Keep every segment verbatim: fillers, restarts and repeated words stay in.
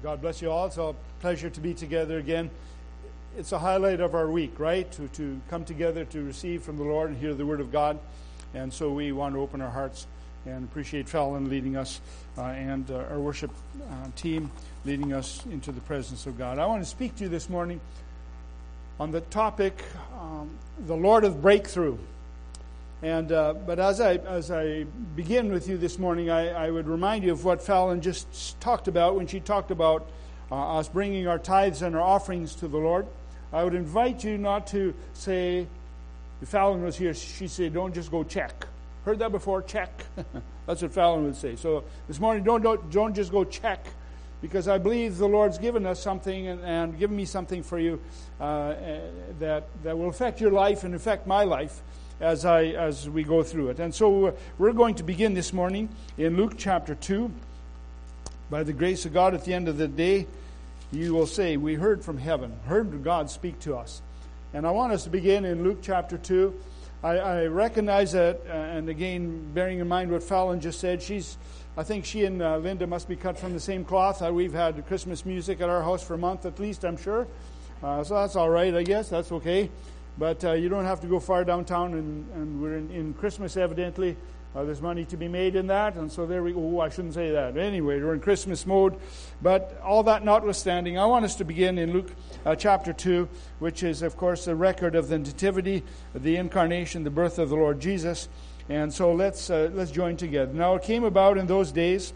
God bless you all. It's a pleasure to be together again. It's a highlight of our week, right? To to come together to receive from the Lord and hear the Word of God. And so we want to open our hearts and appreciate Fallon leading us uh, and uh, our worship uh, team leading us into the presence of God. I want to speak to you this morning on the topic, um, the Lord of Breakthrough. And uh, but as I as I begin with you this morning, I, I would remind you of what Fallon just talked about when she talked about uh, us bringing our tithes and our offerings to the Lord. I would invite you not to say, if Fallon was here, she'd say, don't just go check. Heard that before? Check. That's what Fallon would say. So this morning, don't don't, don't just go check, because I believe the Lord's given us something and, and given me something for you uh, that that will affect your life and affect my life as I as we go through it. And so we're going to begin this morning in Luke chapter two. By the grace of God, at the end of the day, you will say, we heard from heaven, heard God speak to us. And I want us to begin in Luke chapter two. I, I recognize that, uh, and again, bearing in mind what Fallon just said, she's, I think she and uh, Linda must be cut from the same cloth. Uh, we've had Christmas music at our house for a month at least, I'm sure. Uh, so that's all right, I guess. That's okay. But uh, you don't have to go far downtown, and, and we're in, in Christmas, evidently. Uh, there's money to be made in that, and so there we go. Oh, I shouldn't say that. Anyway, we're in Christmas mode. But all that notwithstanding, I want us to begin in Luke uh, chapter two, which is, of course, the record of the nativity, the incarnation, the birth of the Lord Jesus. And so let's uh, let's join together. Now it came about in those days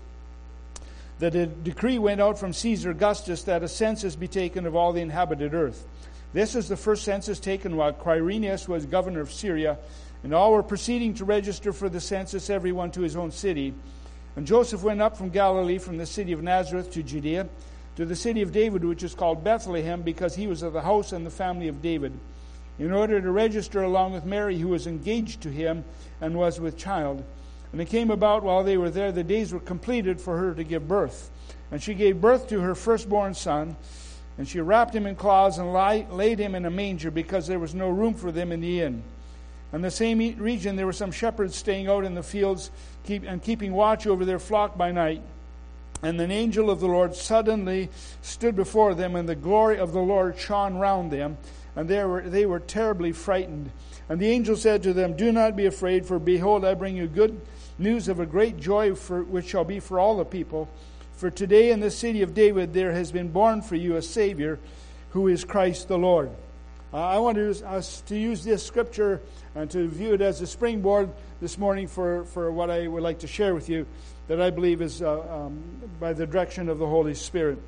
that a decree went out from Caesar Augustus that a census be taken of all the inhabited earth. This is the first census taken while Quirinius was governor of Syria, and all were proceeding to register for the census, everyone to his own city. And Joseph went up from Galilee, from the city of Nazareth to Judea, to the city of David, which is called Bethlehem, because he was of the house and the family of David, in order to register along with Mary, who was engaged to him and was with child. And it came about while they were there, the days were completed for her to give birth. And she gave birth to her firstborn son, and she wrapped him in cloths and lie, laid him in a manger, because there was no room for them in the inn. In the same region there were some shepherds staying out in the fields keep, and keeping watch over their flock by night. And an angel of the Lord suddenly stood before them, and the glory of the Lord shone round them, and they were, they were terribly frightened. And the angel said to them, do not be afraid, for behold, I bring you good news of a great joy, for, which shall be for all the people. For today in the city of David there has been born for you a Savior, who is Christ the Lord. Uh, I want to use, us to use this scripture and to view it as a springboard this morning for, for what I would like to share with you, that I believe is uh, um, by the direction of the Holy Spirit.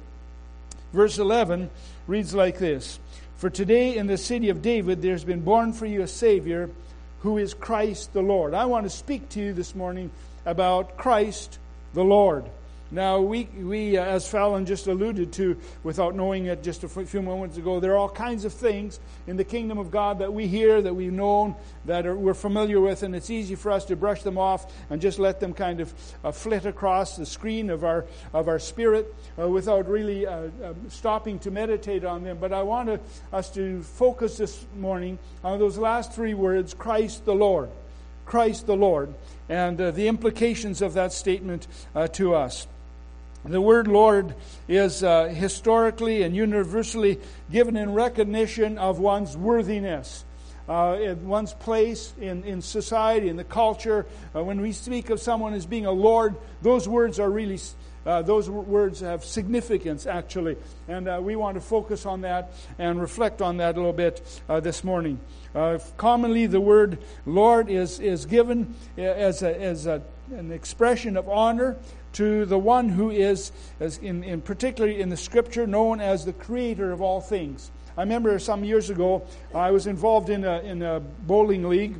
Verse eleven reads like this: For today in the city of David there has been born for you a Savior, who is Christ the Lord. I want to speak to you this morning about Christ the Lord. Now, we, we uh, as Fallon just alluded to, without knowing it just a few moments ago, there are all kinds of things in the kingdom of God that we hear, that we've known, that are, we're familiar with, and it's easy for us to brush them off and just let them kind of uh, flit across the screen of our of our spirit uh, without really uh, uh, stopping to meditate on them. But I want to, us to focus this morning on those last three words, Christ the Lord. Christ the Lord, and uh, the implications of that statement uh, to us. The word Lord is uh, historically and universally given in recognition of one's worthiness, uh, in one's place in, in society, in the culture. Uh, when we speak of someone as being a Lord, those words are really, uh, those words have significance, actually. And uh, we want to focus on that and reflect on that a little bit uh, this morning. Uh, commonly, the word Lord is, is given as, a, as a, an expression of honor to the one who is, as in, in particularly in the Scripture, known as the Creator of all things. I remember some years ago, I was involved in a in a bowling league,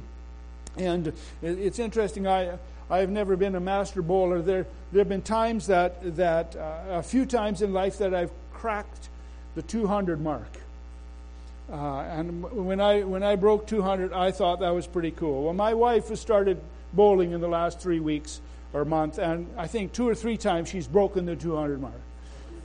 and it's interesting. I I've never been a master bowler. There there have been times that that uh, a few times in life that I've cracked the two hundred mark. Uh, and when I when I broke two hundred, I thought that was pretty cool. Well, my wife has started bowling in the last three weeks or month, and I think two or three times she's broken the two hundred mark.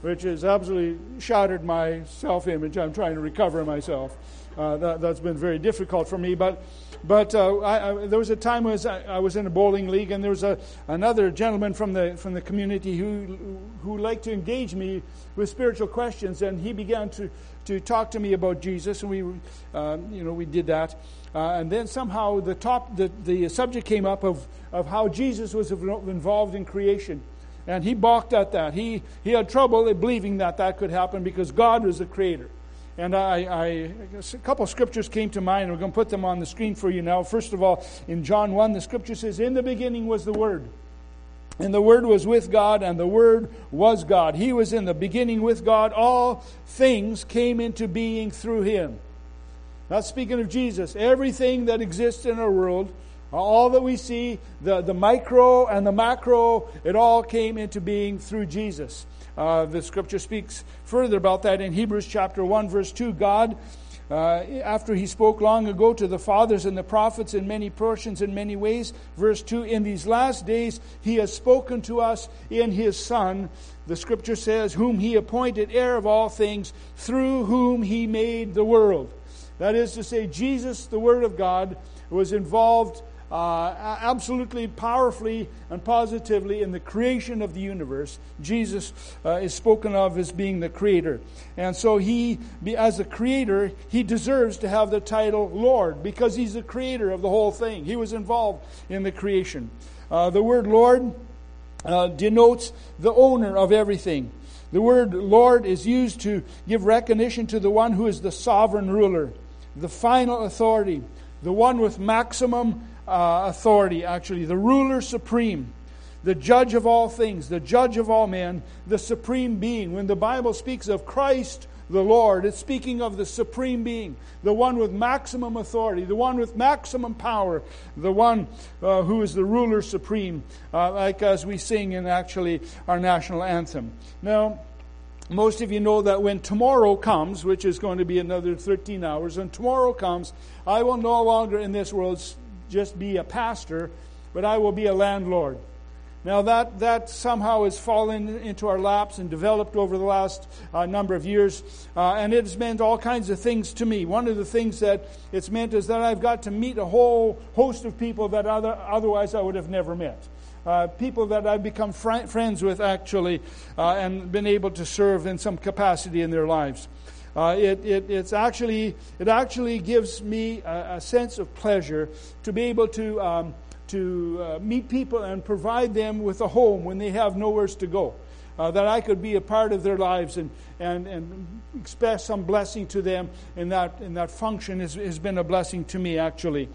which has absolutely shattered my self-image. I'm trying to recover myself. Uh, that, that's been very difficult for me. But but uh, I, I, there was a time when I, I was in a bowling league, and there was a, another gentleman from the from the community who who liked to engage me with spiritual questions, and he began to, to talk to me about Jesus, and we uh, you know we did that. Uh, and then somehow the top the, the subject came up of, of how Jesus was involved in creation. And he balked at that. He he had trouble believing that that could happen because God was the creator. And I, I a couple of scriptures came to mind. We're going to put them on the screen for you now. First of all, in John one, the scripture says, "In the beginning was the Word. And the Word was with God, and the Word was God. He was in the beginning with God. All things came into being through Him." That's speaking of Jesus. Everything that exists in our world, all that we see, the, the micro and the macro, it all came into being through Jesus. Uh, the scripture speaks further about that in Hebrews chapter one, verse two. God, uh, after He spoke long ago to the fathers and the prophets in many portions, in many ways, verse two, in these last days He has spoken to us in His Son. The scripture says, whom He appointed heir of all things, through whom He made the world. That is to say, Jesus, the Word of God, was involved uh, absolutely powerfully and positively in the creation of the universe. Jesus uh, is spoken of as being the creator. And so He, as a creator, He deserves to have the title Lord because He's the creator of the whole thing. He was involved in the creation. Uh, the word Lord uh, denotes the owner of everything. The word Lord is used to give recognition to the one who is the sovereign ruler, the final authority, the one with maximum uh, authority, actually, the ruler supreme, the judge of all things, the judge of all men, the supreme being. When the Bible speaks of Christ the Lord, it's speaking of the supreme being, the one with maximum authority, the one with maximum power, the one uh, who is the ruler supreme, uh, like as we sing in actually our national anthem. Now, most of you know that when tomorrow comes, which is going to be another thirteen hours, when tomorrow comes, I will no longer in this world just be a pastor, but I will be a landlord. Now that, that somehow has fallen into our laps and developed over the last uh, number of years, uh, and it's meant all kinds of things to me. One of the things that it's meant is that I've got to meet a whole host of people that other, otherwise I would have never met. Uh, people that I've become fr- friends with, actually, uh, and been able to serve in some capacity in their lives. Uh, it, it, it's actually, it actually gives me a, a sense of pleasure to be able to um, to uh, meet people and provide them with a home when they have nowhere to go. Uh, that I could be a part of their lives and, and, and express some blessing to them in that in that function has, has been a blessing to me, actually.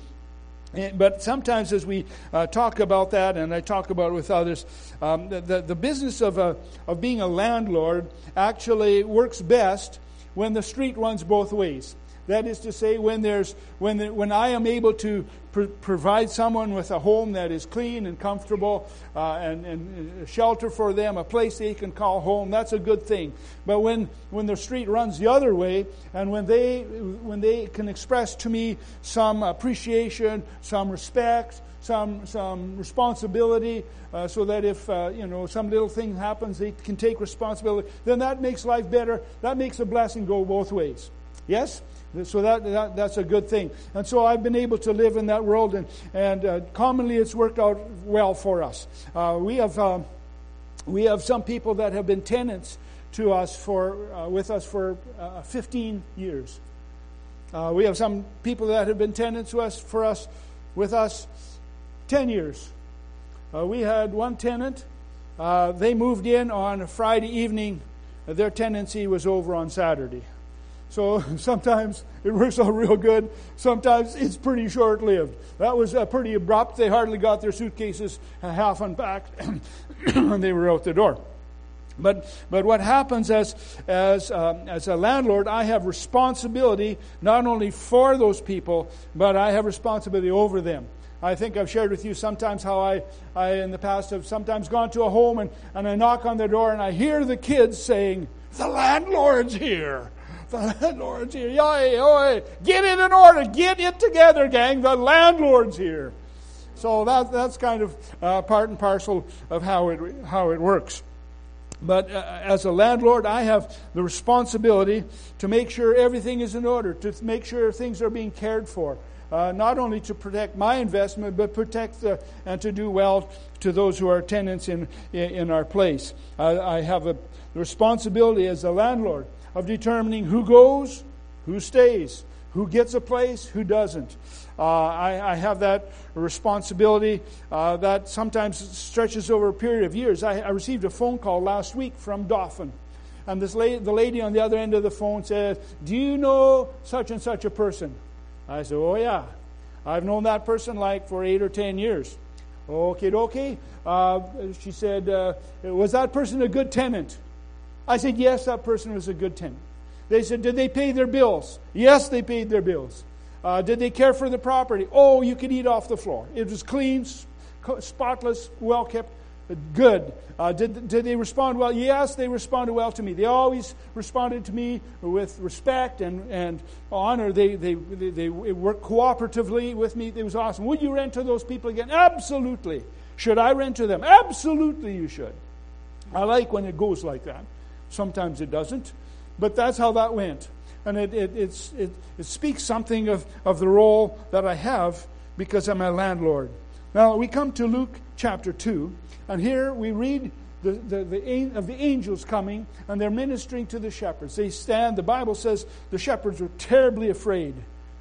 But sometimes as we uh, talk about that, and I talk about it with others, um, the, the, the business of a, of being a landlord actually works best when the street runs both ways. That is to say, when there's when the, when I am able to pr- provide someone with a home that is clean and comfortable uh, and, and shelter for them, a place they can call home, that's a good thing. But when, when the street runs the other way, and when they when they can express to me some appreciation, some respect, some some responsibility, uh, so that if uh, you know some little thing happens, they can take responsibility, then that makes life better. That makes a blessing go both ways. Yes? So that, that that's a good thing. And so I've been able to live in that world, and, and uh, commonly it's worked out well for us. Uh, we have uh, we have some people that have been tenants to us for uh, with us for uh, fifteen years. Uh, we have some people that have been tenants to us for us with us ten years. Uh, we had one tenant. Uh, they moved in on a Friday evening. Their tenancy was over on Saturday. So sometimes it works out real good. Sometimes it's pretty short-lived. That was uh, pretty abrupt. They hardly got their suitcases half unpacked, and they were out the door. But but what happens as as um, as a landlord, I have responsibility not only for those people, but I have responsibility over them. I think I've shared with you sometimes how I, I in the past have sometimes gone to a home and, and I knock on their door and I hear the kids saying, "The landlord's here. The landlord's here. Yoy, yoy. Get it in order. Get it together, gang. The landlord's here." So that that's kind of uh, part and parcel of how it how it works. But uh, as a landlord, I have the responsibility to make sure everything is in order, to make sure things are being cared for. Uh, not only to protect my investment, but protect the, and to do well to those who are tenants in, in, in our place. I, I have a responsibility as a landlord of determining who goes, who stays, who gets a place, who doesn't. Uh, I, I have that responsibility uh, that sometimes stretches over a period of years. I, I received a phone call last week from Dauphin. And this lady, the lady on the other end of the phone said, "Do you know such and such a person?" I said, "Oh, yeah. I've known that person like for eight or ten years. Okay, okay. Uh, she said, uh, "Was that person a good tenant?" I said, "Yes, that person was a good tenant." They said, "Did they pay their bills?" "Yes, they paid their bills." Uh, did they care for the property? "Oh, you could eat off the floor. It was clean, spotless, well kept, good." Uh, did, did they respond well? Yes, they responded well to me. They always responded to me with respect and, and honor. They, they, they, they worked cooperatively with me. It was awesome. Would you rent to those people again? Absolutely. Should I rent to them? Absolutely you should. I like when it goes like that. Sometimes it doesn't. But that's how that went. And it it, it's, it, it speaks something of, of the role that I have because I'm a landlord. Now, we come to Luke chapter two. And here we read the, the, the, of the angels coming, and they're ministering to the shepherds. They stand, the Bible says the shepherds were terribly afraid.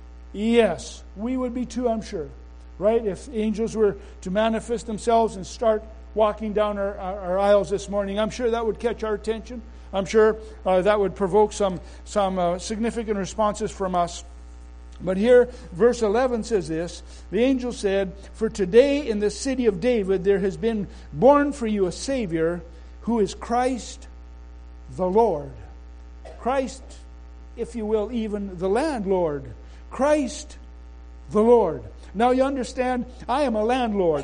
Yes, we would be too, I'm sure. Right? If angels were to manifest themselves and start walking down our, our, our aisles this morning, I'm sure that would catch our attention. I'm sure uh, that would provoke some, some uh, significant responses from us. But here, verse eleven says this, the angel said, "For today in the city of David there has been born for you a Savior, who is Christ the Lord." Christ, if you will, even the landlord. Christ the Lord. Now you understand, I am a landlord.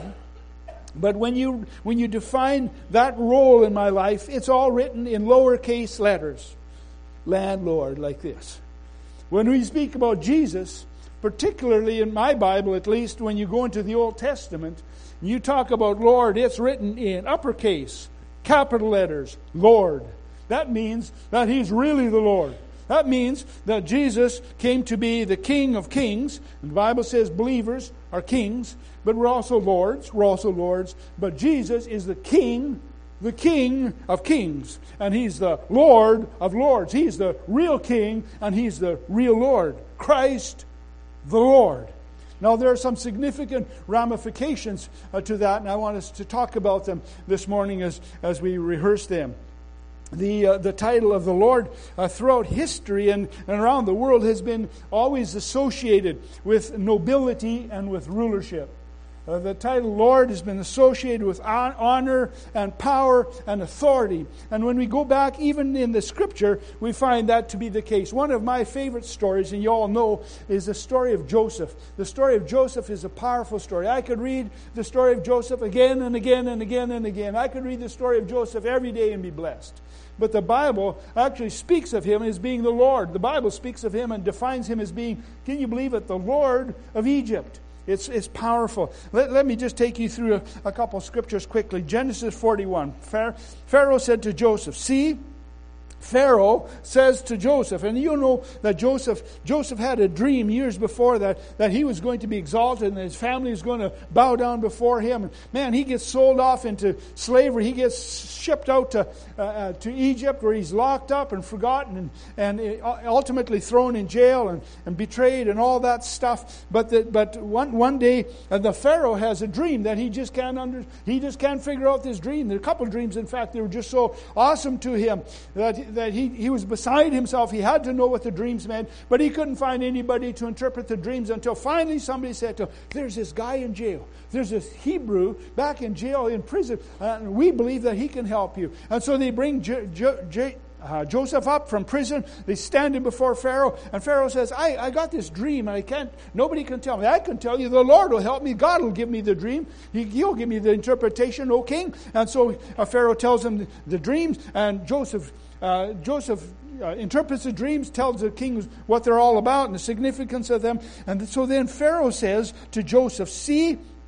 But when you when you define that role in my life, it's all written in lowercase letters. Landlord, like this. When we speak about Jesus, particularly in my Bible at least, when you go into the Old Testament, you talk about Lord, it's written in uppercase, capital letters, Lord. That means that He's really the Lord. That means that Jesus came to be the King of kings. And the Bible says believers are kings, but we're also lords. We're also lords. But Jesus is the King, the King of kings. And He's the Lord of lords. He's the real King, and He's the real Lord. Christ the Lord. Now, there are some significant ramifications uh, to that, and I want us to talk about them this morning as, as we rehearse them. The uh, the title of the Lord uh, throughout history and, and around the world has been always associated with nobility and with rulership. Uh, the title Lord has been associated with honor and power and authority. And when we go back, even in the Scripture, we find that to be the case. One of my favorite stories, and you all know, is the story of Joseph. The story of Joseph is a powerful story. I could read the story of Joseph again and again and again and again. I could read the story of Joseph every day and be blessed. But the Bible actually speaks of him as being the Lord. The Bible speaks of him and defines him as being, can you believe it, the Lord of Egypt. It's it's powerful. Let, let me just take you through a, a couple of scriptures quickly. Genesis forty-one. Pharaoh said to Joseph, see, Pharaoh says to Joseph, and you know that Joseph Joseph had a dream years before that, that he was going to be exalted and his family was going to bow down before him. Man, he gets sold off into slavery. He gets shipped out to uh, uh, to Egypt, where he's locked up and forgotten and, and ultimately thrown in jail and, and betrayed and all that stuff. But the, but one one day uh, the Pharaoh has a dream that he just can't under he just can't figure out this dream. There are a couple of dreams, in fact, they were just so awesome to him that that he, he was beside himself. He had to know what the dreams meant, but he couldn't find anybody to interpret the dreams until finally somebody said to him, there's this guy in jail. There's this Hebrew back in jail, in prison, and we believe that he can help you. And so they bring J- J- J- uh, Joseph up from prison. They stand him before Pharaoh, and Pharaoh says, I, I got this dream, and I can't, nobody can tell me. I can tell you, the Lord will help me. God will give me the dream. He, he'll give me the interpretation, O king. And so uh, Pharaoh tells him the, the dreams, and Joseph Uh, Joseph uh, interprets the dreams, tells the king what they're all about and the significance of them. And so then Pharaoh says to Joseph, see,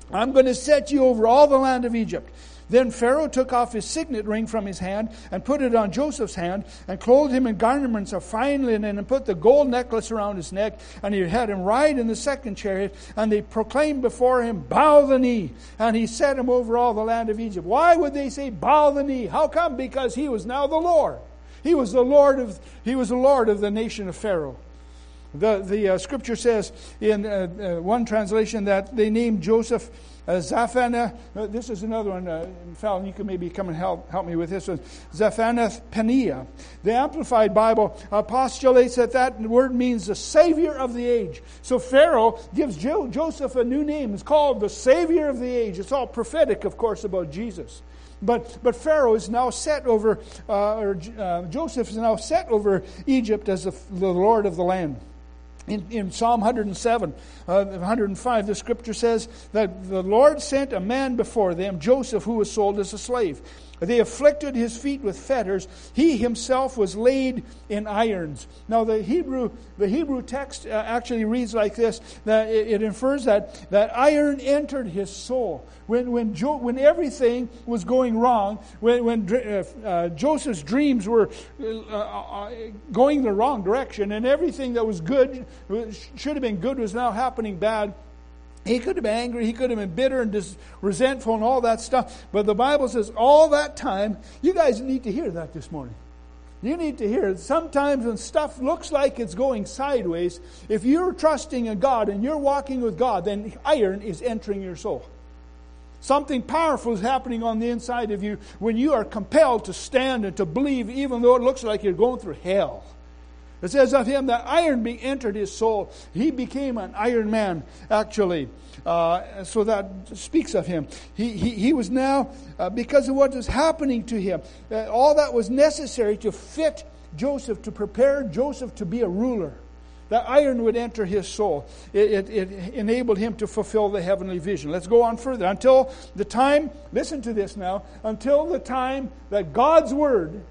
I'm going to set you over all the land of Egypt. Then Pharaoh took off his signet ring from his hand and put it on Joseph's hand and clothed him in garments of fine linen and put the gold necklace around his neck, and he had him ride in the second chariot, and they proclaimed before him, bow the knee, and he set him over all the land of Egypt. Why would they say bow the knee? How come? Because he was now the Lord. He was the Lord of he was the Lord of the nation of Pharaoh. The the uh, scripture says in uh, uh, one translation that they named Joseph Uh, Zaphanath, uh, this is another one, uh, Fallon, you can maybe come and help help me with this one. Zaphanath Paneah. The Amplified Bible uh, postulates that that word means the Savior of the age. So Pharaoh gives jo- Joseph a new name. It's called the Savior of the age. It's all prophetic, of course, about Jesus. But but Pharaoh is now set over, uh, or uh, Joseph is now set over Egypt as the, the Lord of the land. In, in Psalm one oh seven, uh, one oh five, the scripture says that the Lord sent a man before them, Joseph, who was sold as a slave. They afflicted his feet with fetters. He himself was laid in irons. Now the Hebrew the Hebrew text uh, actually reads like this, that it, it infers that, that iron entered his soul. When when jo- when everything was going wrong, when, when uh, uh, Joseph's dreams were uh, uh, going the wrong direction, and everything that was good, should have been good, was now happening bad, he could have been angry, he could have been bitter and dis- resentful and all that stuff. But the Bible says all that time, you guys need to hear that this morning. You need to hear it. Sometimes when stuff looks like it's going sideways, if you're trusting in God and you're walking with God, then iron is entering your soul. Something powerful is happening on the inside of you when you are compelled to stand and to believe, even though it looks like you're going through hell. It says of him that iron be entered his soul. He became an iron man, actually. Uh, so that speaks of him. He he, he was now, uh, because of what was happening to him, uh, all that was necessary to fit Joseph, to prepare Joseph to be a ruler. That iron would enter his soul. It, it, it enabled him to fulfill the heavenly vision. Let's go on further. Until the time, listen to this now, until the time that God's word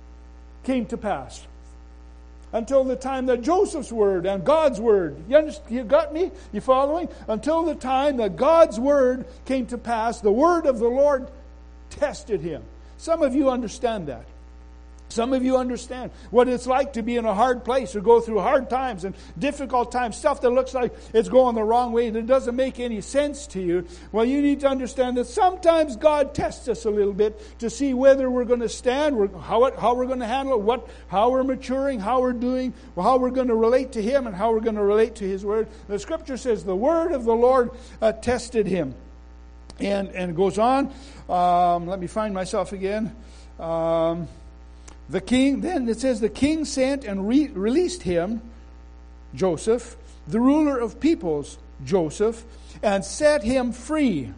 came to pass. Until the time that Joseph's word and God's word, you understand, you got me? You following? Until the time that God's word came to pass, the word of the Lord tested him. Some of you understand that. Some of you understand what it's like to be in a hard place or go through hard times and difficult times, stuff that looks like it's going the wrong way and it doesn't make any sense to you. Well, you need to understand that sometimes God tests us a little bit to see whether we're going to stand, how it, how we're going to handle it, what, how we're maturing, how we're doing, how we're going to relate to Him and how we're going to relate to His Word. The Scripture says the Word of the Lord uh, tested him. And, and it goes on. Um, let me find myself again. Um... The king, then it says, the king sent and re- released him, Joseph, the ruler of peoples, Joseph, and set him free.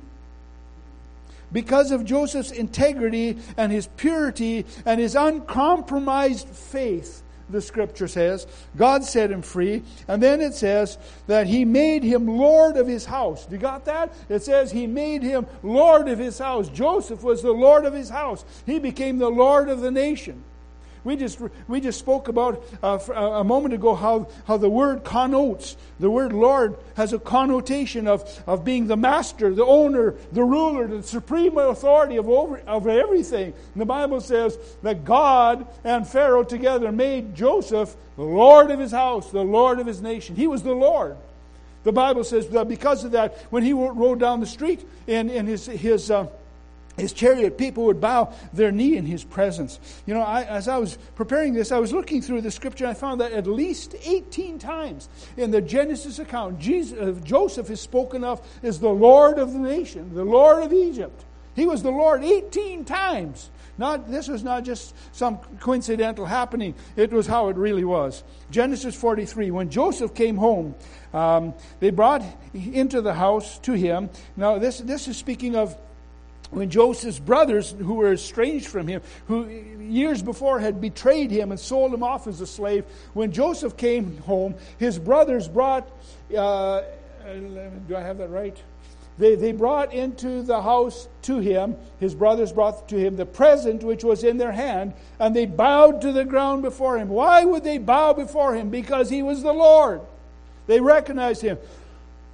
Because of Joseph's integrity and his purity and his uncompromised faith, the scripture says, God set him free. And then it says that he made him Lord of his house. You got that? It says he made him Lord of his house. Joseph was the Lord of his house. He became the Lord of the nation. We just we just spoke about uh, a moment ago how, how the word connotes, the word Lord has a connotation of, of being the master, the owner, the ruler, the supreme authority of over of everything. And the Bible says that God and Pharaoh together made Joseph the Lord of his house, the Lord of his nation. He was the Lord. The Bible says that because of that, when he rode down the street in, in his his uh, His chariot, people would bow their knee in His presence. You know, I, as I was preparing this, I was looking through the scripture and I found that at least eighteen times in the Genesis account, Jesus, uh, Joseph is spoken of as the Lord of the nation, the Lord of Egypt. He was the Lord eighteen times. Not, this was not just some coincidental happening. It was how it really was. Genesis forty-three, when Joseph came home, um, they brought into the house to him. Now, this this is speaking of when Joseph's brothers, who were estranged from him, who years before had betrayed him and sold him off as a slave, when Joseph came home, his brothers brought, uh, do I have that right? They, they brought into the house to him, his brothers brought to him the present which was in their hand, and they bowed to the ground before him. Why would they bow before him? Because he was the Lord. They recognized him.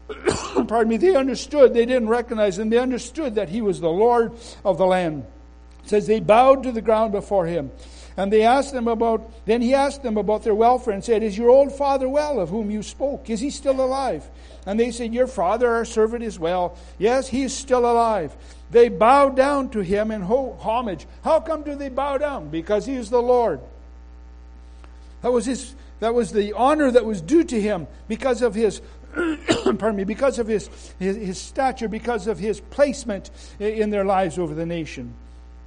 pardon me, they understood, they didn't recognize him, they understood that he was the Lord of the land. It says they bowed to the ground before him. And they asked them about, then he asked them about their welfare and said, is your old father well, of whom you spoke? Is he still alive? And they said, your father, our servant, is well. Yes, he is still alive. They bowed down to him in homage. How come do they bow down? Because he is the Lord. That was his, that was the honor that was due to him because of his, pardon me, because of his, his, his stature, because of his placement in their lives over the nation.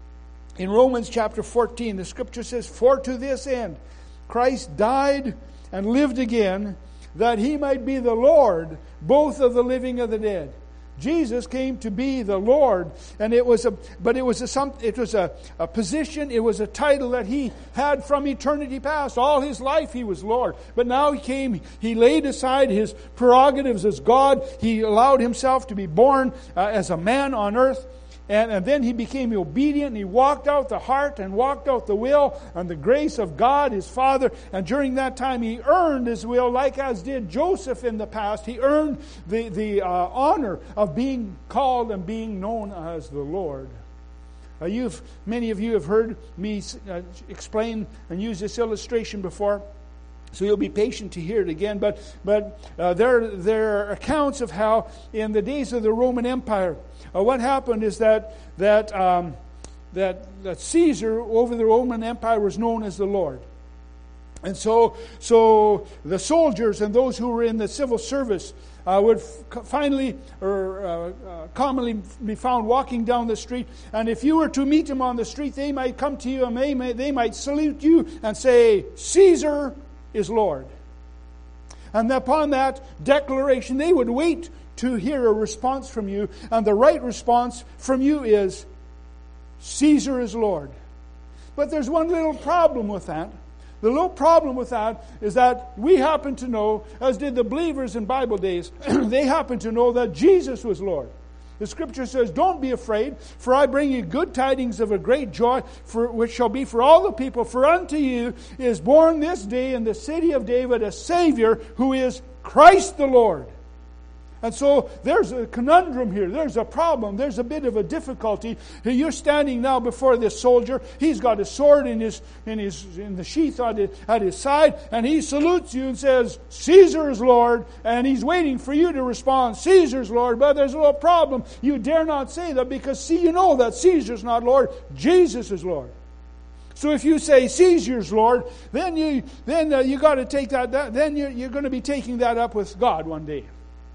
In Romans chapter fourteen, the scripture says, for to this end Christ died and lived again, that he might be the Lord, both of the living and the dead. Jesus came to be the Lord, and it was a, but it was a, some, it was a, a position, it was a title that he had from eternity past. All his life he was Lord, but now he came, he laid aside his prerogatives as God. He allowed himself to be born uh, as a man on earth. And, and then he became obedient, and he walked out the heart and walked out the will and the grace of God, his Father. And during that time, he earned his will, like as did Joseph in the past. He earned the, the uh, honor of being called and being known as the Lord. Uh, you've, many of you have heard me uh, explain and use this illustration before, so you'll be patient to hear it again. But but uh, there, there are accounts of how in the days of the Roman Empire, uh, what happened is that that, um, that that Caesar over the Roman Empire was known as the Lord. And so, so the soldiers and those who were in the civil service uh, would f- finally or uh, uh, commonly be found walking down the street. And if you were to meet them on the street, they might come to you and they might, they might salute you and say, Caesar is Lord. And upon that declaration, they would wait to hear a response from you. And the right response from you is, Caesar is Lord. But there's one little problem with that. The little problem with that is that we happen to know, as did the believers in Bible days, they happen to know that Jesus was Lord. The scripture says, don't be afraid, for I bring you good tidings of a great joy, for which shall be for all the people. For unto you is born this day in the city of David a Savior, who is Christ the Lord. And so there's a conundrum here. There's a problem. There's a bit of a difficulty. You're standing now before this soldier. He's got a sword in his in his in the sheath at his, at his side, and he salutes you and says, Caesar is Lord, and he's waiting for you to respond, Caesar's Lord. But there's a little problem. You dare not say that because, see, you know that Caesar's not Lord. Jesus is Lord. So if you say Caesar's Lord, then you then uh, you got to take that, that then you're, you're going to be taking that up with God one day.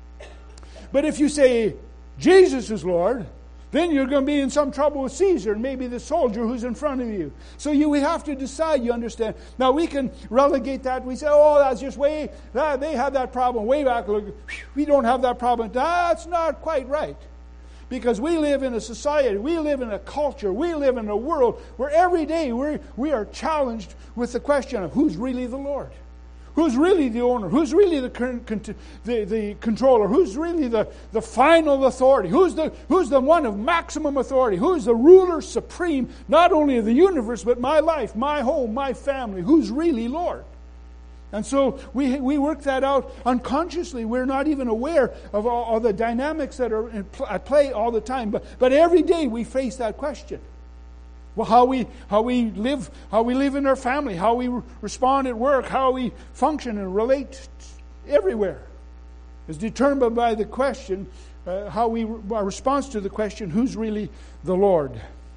But if you say Jesus is Lord, then you're going to be in some trouble with Caesar and maybe the soldier who's in front of you. So you we have to decide, you understand. Now we can relegate that. We say, oh, that's just way, that, they had that problem way back. We don't have that problem. That's not quite right. Because we live in a society, we live in a culture, we live in a world where every day we're, we are challenged with the question of who's really the Lord. Who's really the owner? Who's really the, con- the, the controller? Who's really the, the final authority? Who's the, who's the one of maximum authority? Who's the ruler supreme, not only of the universe, but my life, my home, my family? Who's really Lord? And so we we work that out unconsciously. We're not even aware of all, all the dynamics that are in pl- at play all the time. But, but every day we face that question. Well, how we how we live, how we live in our family, how we re- respond at work, how we function and relate everywhere is determined by the question, uh, how we our response to the question, who's really the Lord?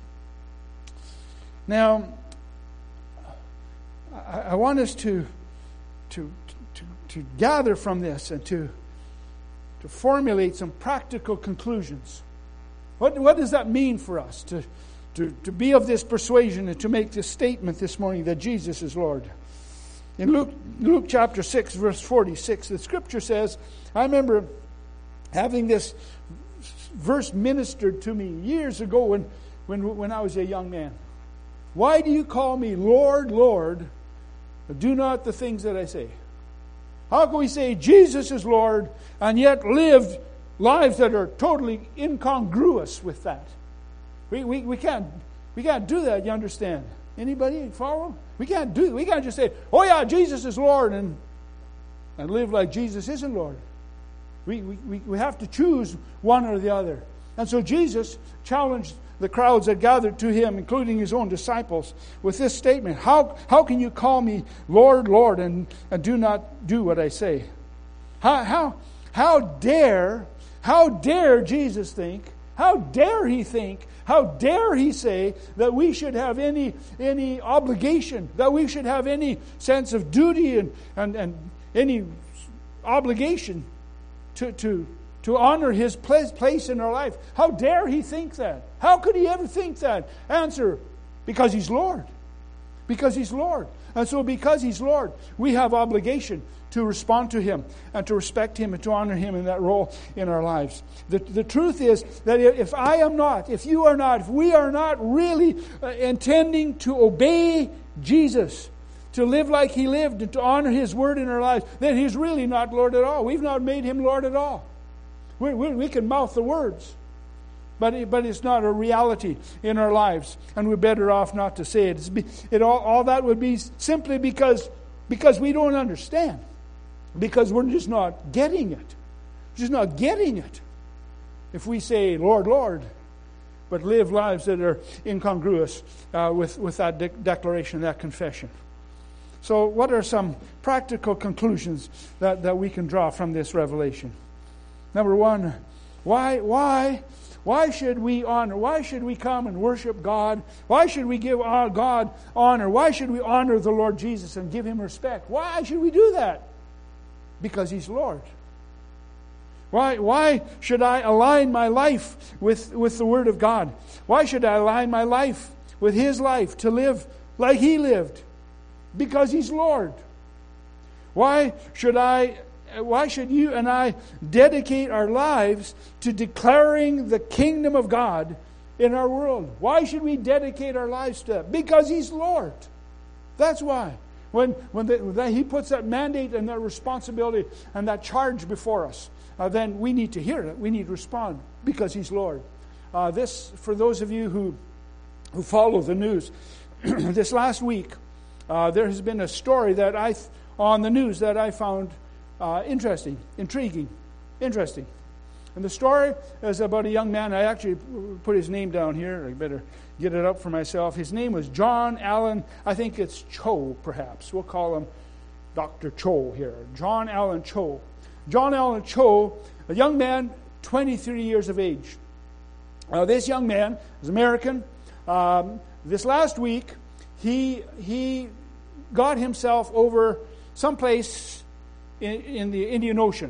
Now, I, I want us to to to to gather from this and to to formulate some practical conclusions. What what does that mean for us to To, to be of this persuasion and to make this statement this morning that Jesus is Lord? In Luke, Luke chapter six, verse forty-six, the scripture says, I remember having this verse ministered to me years ago when, when, when I was a young man. Why do you call me Lord, Lord, but do not the things that I say? How can we say Jesus is Lord and yet live lives that are totally incongruous with that? We, we we can't we can't do that, you understand? Anybody follow? We can't do we can't just say, oh yeah, Jesus is Lord, and and live like Jesus isn't Lord. We, we, we have to choose one or the other. And so Jesus challenged the crowds that gathered to him, including his own disciples, with this statement: How, how can you call me Lord, Lord, and, and do not do what I say? How, how, how dare, how dare Jesus think, how dare he think, how dare he say that we should have any, any obligation, that we should have any sense of duty and, and, and any obligation to, to, to honor his place, place in our life? How dare he think that? How could he ever think that? Answer: because he's Lord. Because he's Lord. And so because he's Lord, we have obligation to respond to him and to respect him and to honor him in that role in our lives. The, the truth is that if I am not, if you are not, if we are not really uh, intending to obey Jesus, to live like he lived and to honor his word in our lives, then he's really not Lord at all. We've not made him Lord at all. We, we, we can mouth the words, but it, but it's not a reality in our lives, and we're better off not to say it. It's be, it all, all that would be simply because because we don't understand, because we're just not getting it, just not getting it. If we say Lord, Lord, but live lives that are incongruous uh, with with that de- declaration, that confession. So, what are some practical conclusions that, that we can draw from this revelation? Number one, why why? Why should we honor? Why should we come and worship God? Why should we give God honor? Why should we honor the Lord Jesus and give him respect? Why should we do that? Because he's Lord. Why, why should I align my life with, with the Word of God? Why should I align my life with his life to live like he lived? Because he's Lord. Why should I Why should you and I dedicate our lives to declaring the kingdom of God in our world? Why should we dedicate our lives to that? Because he's Lord. That's why. When, when, the, when he puts that mandate and that responsibility and that charge before us, uh, then we need to hear it. We need to respond because he's Lord. Uh, this, for those of you who, who follow the news, this last week, uh, there has been a story that I on the news that I found Uh, interesting, intriguing, interesting. And the story is about a young man. I actually put his name down here. I better get it up for myself. His name was John Allen. I think it's Cho, perhaps. We'll call him Doctor Cho here. John Allen Cho. John Allen Cho, a young man, twenty-three years of age. Uh, this young man is American. Um, this last week, he he got himself over someplace In, in the Indian Ocean,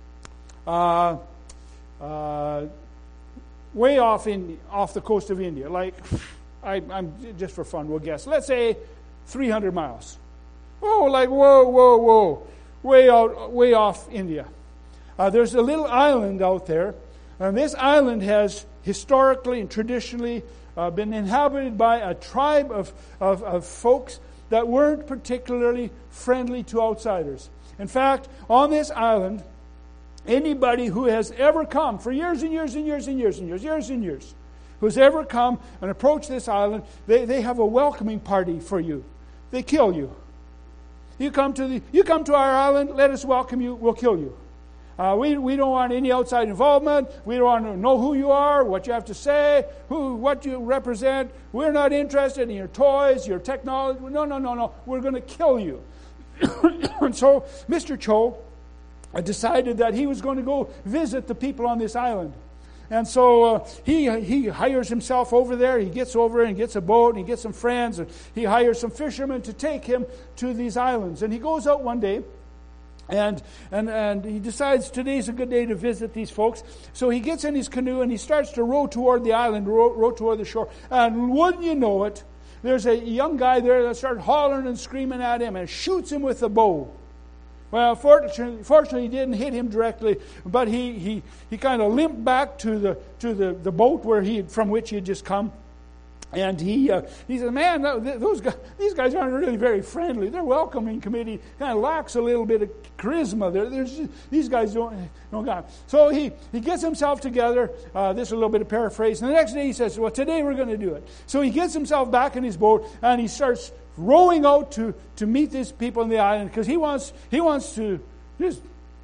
uh, uh, way off in off the coast of India. Like, I, I'm just for fun, we'll guess. Let's say three hundred miles. Oh, like whoa, whoa, whoa, way out, way off India. Uh, there's a little island out there, and this island has historically and traditionally uh, been inhabited by a tribe of, of of folks that weren't particularly friendly to outsiders. In fact, on this island, anybody who has ever come for years and years and years and years and years, years and years, who's ever come and approached this island, they, they have a welcoming party for you. They kill you. You come to the you come to our island, let us welcome you, we'll kill you. Uh, we we don't want any outside involvement. We don't want to know who you are, what you have to say, who what you represent. We're not interested in your toys, your technology. No, no, no, no. We're going to kill you. And so Mister Cho decided that he was going to go visit the people on this island. And so uh, he he hires himself over there. He gets over and gets a boat and he gets some friends. And he hires some fishermen to take him to these islands. And he goes out one day and and and he decides today's a good day to visit these folks. So he gets in his canoe and he starts to row toward the island, row, row toward the shore. And wouldn't you know it, there's a young guy there that started hollering and screaming at him and shoots him with a bow. Well, fortunately, fortunately, he didn't hit him directly, but he he, he kind of limped back to the to the, the boat where he from which he had just come, and he uh, he said, "Man, those guys, these guys aren't really very friendly. Their welcoming committee kind of lacks a little bit of charisma. There, there's just, these guys don't don't got." So he he gets himself together. Uh, this is a little bit of paraphrase. And the next day he says, "Well, today we're going to do it." So he gets himself back in his boat and he starts rowing out to, to meet these people on the island because he wants he wants to just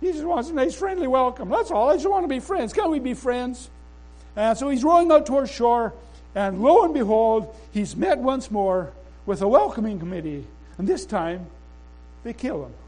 He just wants a nice, friendly welcome. That's all. I just want to be friends. Can we be friends? And so he's rowing out towards shore, and lo and behold, he's met once more with a welcoming committee. And this time, they kill him.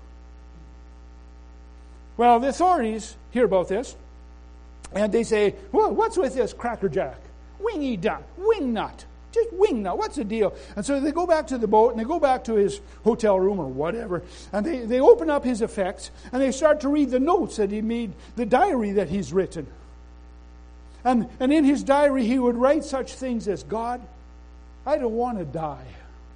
Well, the authorities hear about this, and they say, well, what's with this crackerjack? Wingy duck, wingnut, just wingnut, what's the deal? And so they go back to the boat, and they go back to his hotel room or whatever, and they, they open up his effects, and they start to read the notes that he made, the diary that he's written. And, and in his diary, he would write such things as, God, I don't want to die.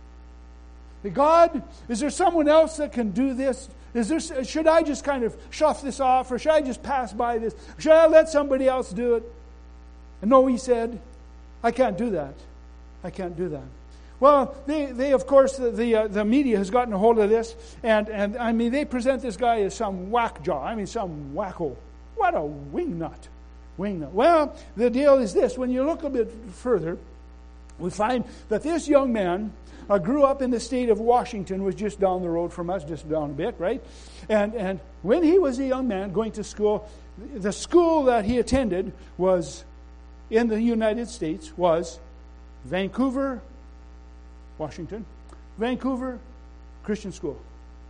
God, is there someone else that can do this? Is there, should I just kind of shove this off, or should I just pass by this? Should I let somebody else do it? And no, he said, I can't do that. I can't do that. Well, they, they of course, the the, uh, the media has gotten a hold of this, and, and I mean, they present this guy as some whack jaw. I mean, some wacko. What a wingnut. Wingnut. Well, the deal is this. When you look a bit further, we find that this young man uh, grew up in the state of Washington, was just down the road from us, just down a bit, right? And and when he was a young man going to school, the school that he attended was in the United States was Vancouver, Washington, Vancouver Christian School.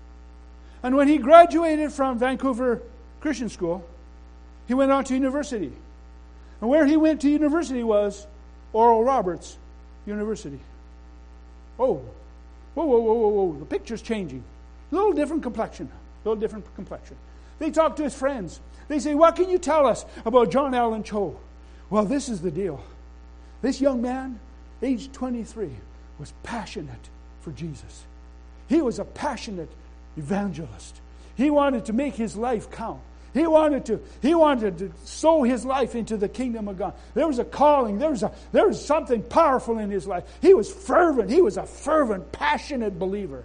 And when he graduated from Vancouver Christian School, he went on to university. And where he went to university was Oral Roberts University. Oh, whoa, whoa, whoa, whoa, whoa. The picture's changing. A little different complexion. A little different complexion. They talk to his friends. They say, what can you tell us about John Allen Cho? Well, this is the deal. This young man, age twenty-three, was passionate for Jesus. He was a passionate evangelist. He wanted to make his life count. He wanted to, he wanted to sow his life into the kingdom of God. There was a calling. There was a, there was something powerful in his life. He was fervent. He was a fervent, passionate believer.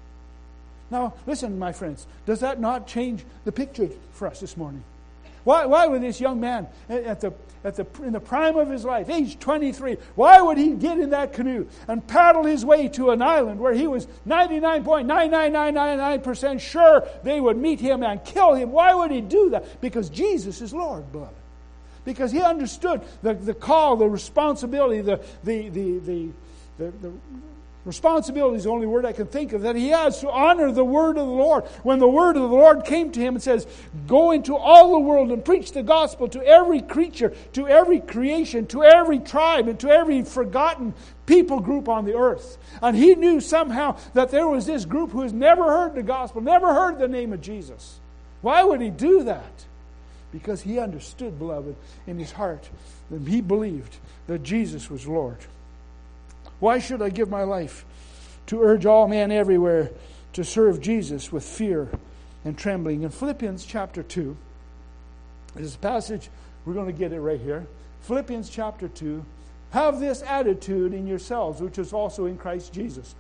Now, listen, my friends. Does that not change the picture for us this morning? Why, why would this young man at the, at the, in the prime of his life, age twenty-three, why would he get in that canoe and paddle his way to an island where he was ninety-nine point nine nine nine nine nine percent sure they would meet him and kill him? Why would he do that? Because Jesus is Lord, beloved. Because he understood the, the call, the responsibility, the, the, the, the, the, the responsibility is the only word I can think of that he has to honor the word of the Lord. When the word of the Lord came to him and says, go into all the world and preach the gospel to every creature, to every creation, to every tribe, and to every forgotten people group on the earth. And he knew somehow that there was this group who has never heard the gospel, never heard the name of Jesus. Why would he do that? Because he understood, beloved, in his heart that he believed that Jesus was Lord. Why should I give my life? To urge all men everywhere to serve Jesus with fear and trembling. In Philippians chapter two, this passage, we're going to get it right here. Philippians chapter two, have this attitude in yourselves, which is also in Christ Jesus,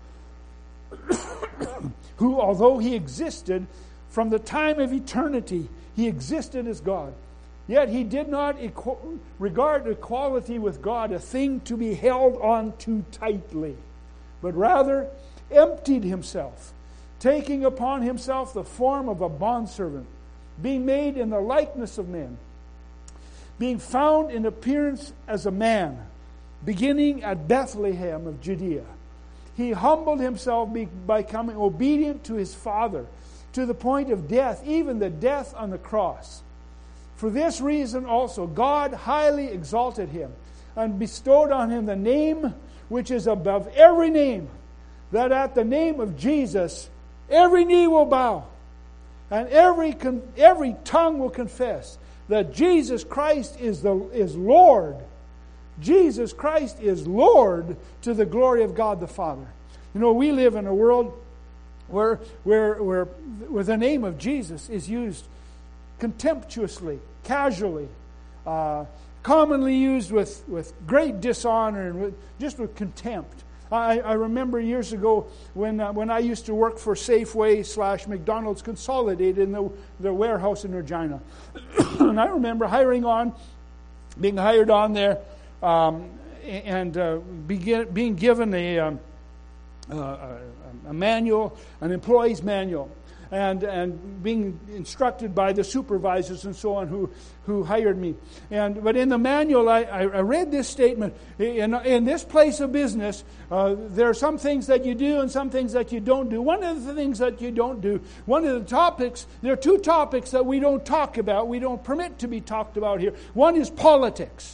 who, although he existed from the time of eternity, he existed as God. Yet he did not equ- regard equality with God a thing to be held on too tightly, but rather emptied himself, taking upon himself the form of a bondservant, being made in the likeness of men, being found in appearance as a man, beginning at Bethlehem of Judea. He humbled himself by becoming obedient to his Father, to the point of death, even the death on the cross. For this reason also God highly exalted him and bestowed on him the name which is above every name, that at the name of Jesus every knee will bow and every con- every tongue will confess that Jesus Christ is the is Lord. Jesus Christ is Lord, to the glory of God the Father. You know, we live in a world where where where, where the name of Jesus is used contemptuously, casually, uh, commonly used with, with great dishonor and with, just with contempt. I, I remember years ago when uh, when I used to work for Safeway slash McDonald's Consolidated in the, the warehouse in Regina. And I remember hiring on, being hired on there, um, and uh, begin, being given a, um, uh, a, a manual, an employee's manual. and and being instructed by the supervisors and so on who who hired me. And but in the manual, I, I read this statement: in in this place of business, uh, there are some things that you do and some things that you don't do. One of the things that you don't do, one of the topics, there are two topics that we don't talk about, we don't permit to be talked about here. One is politics.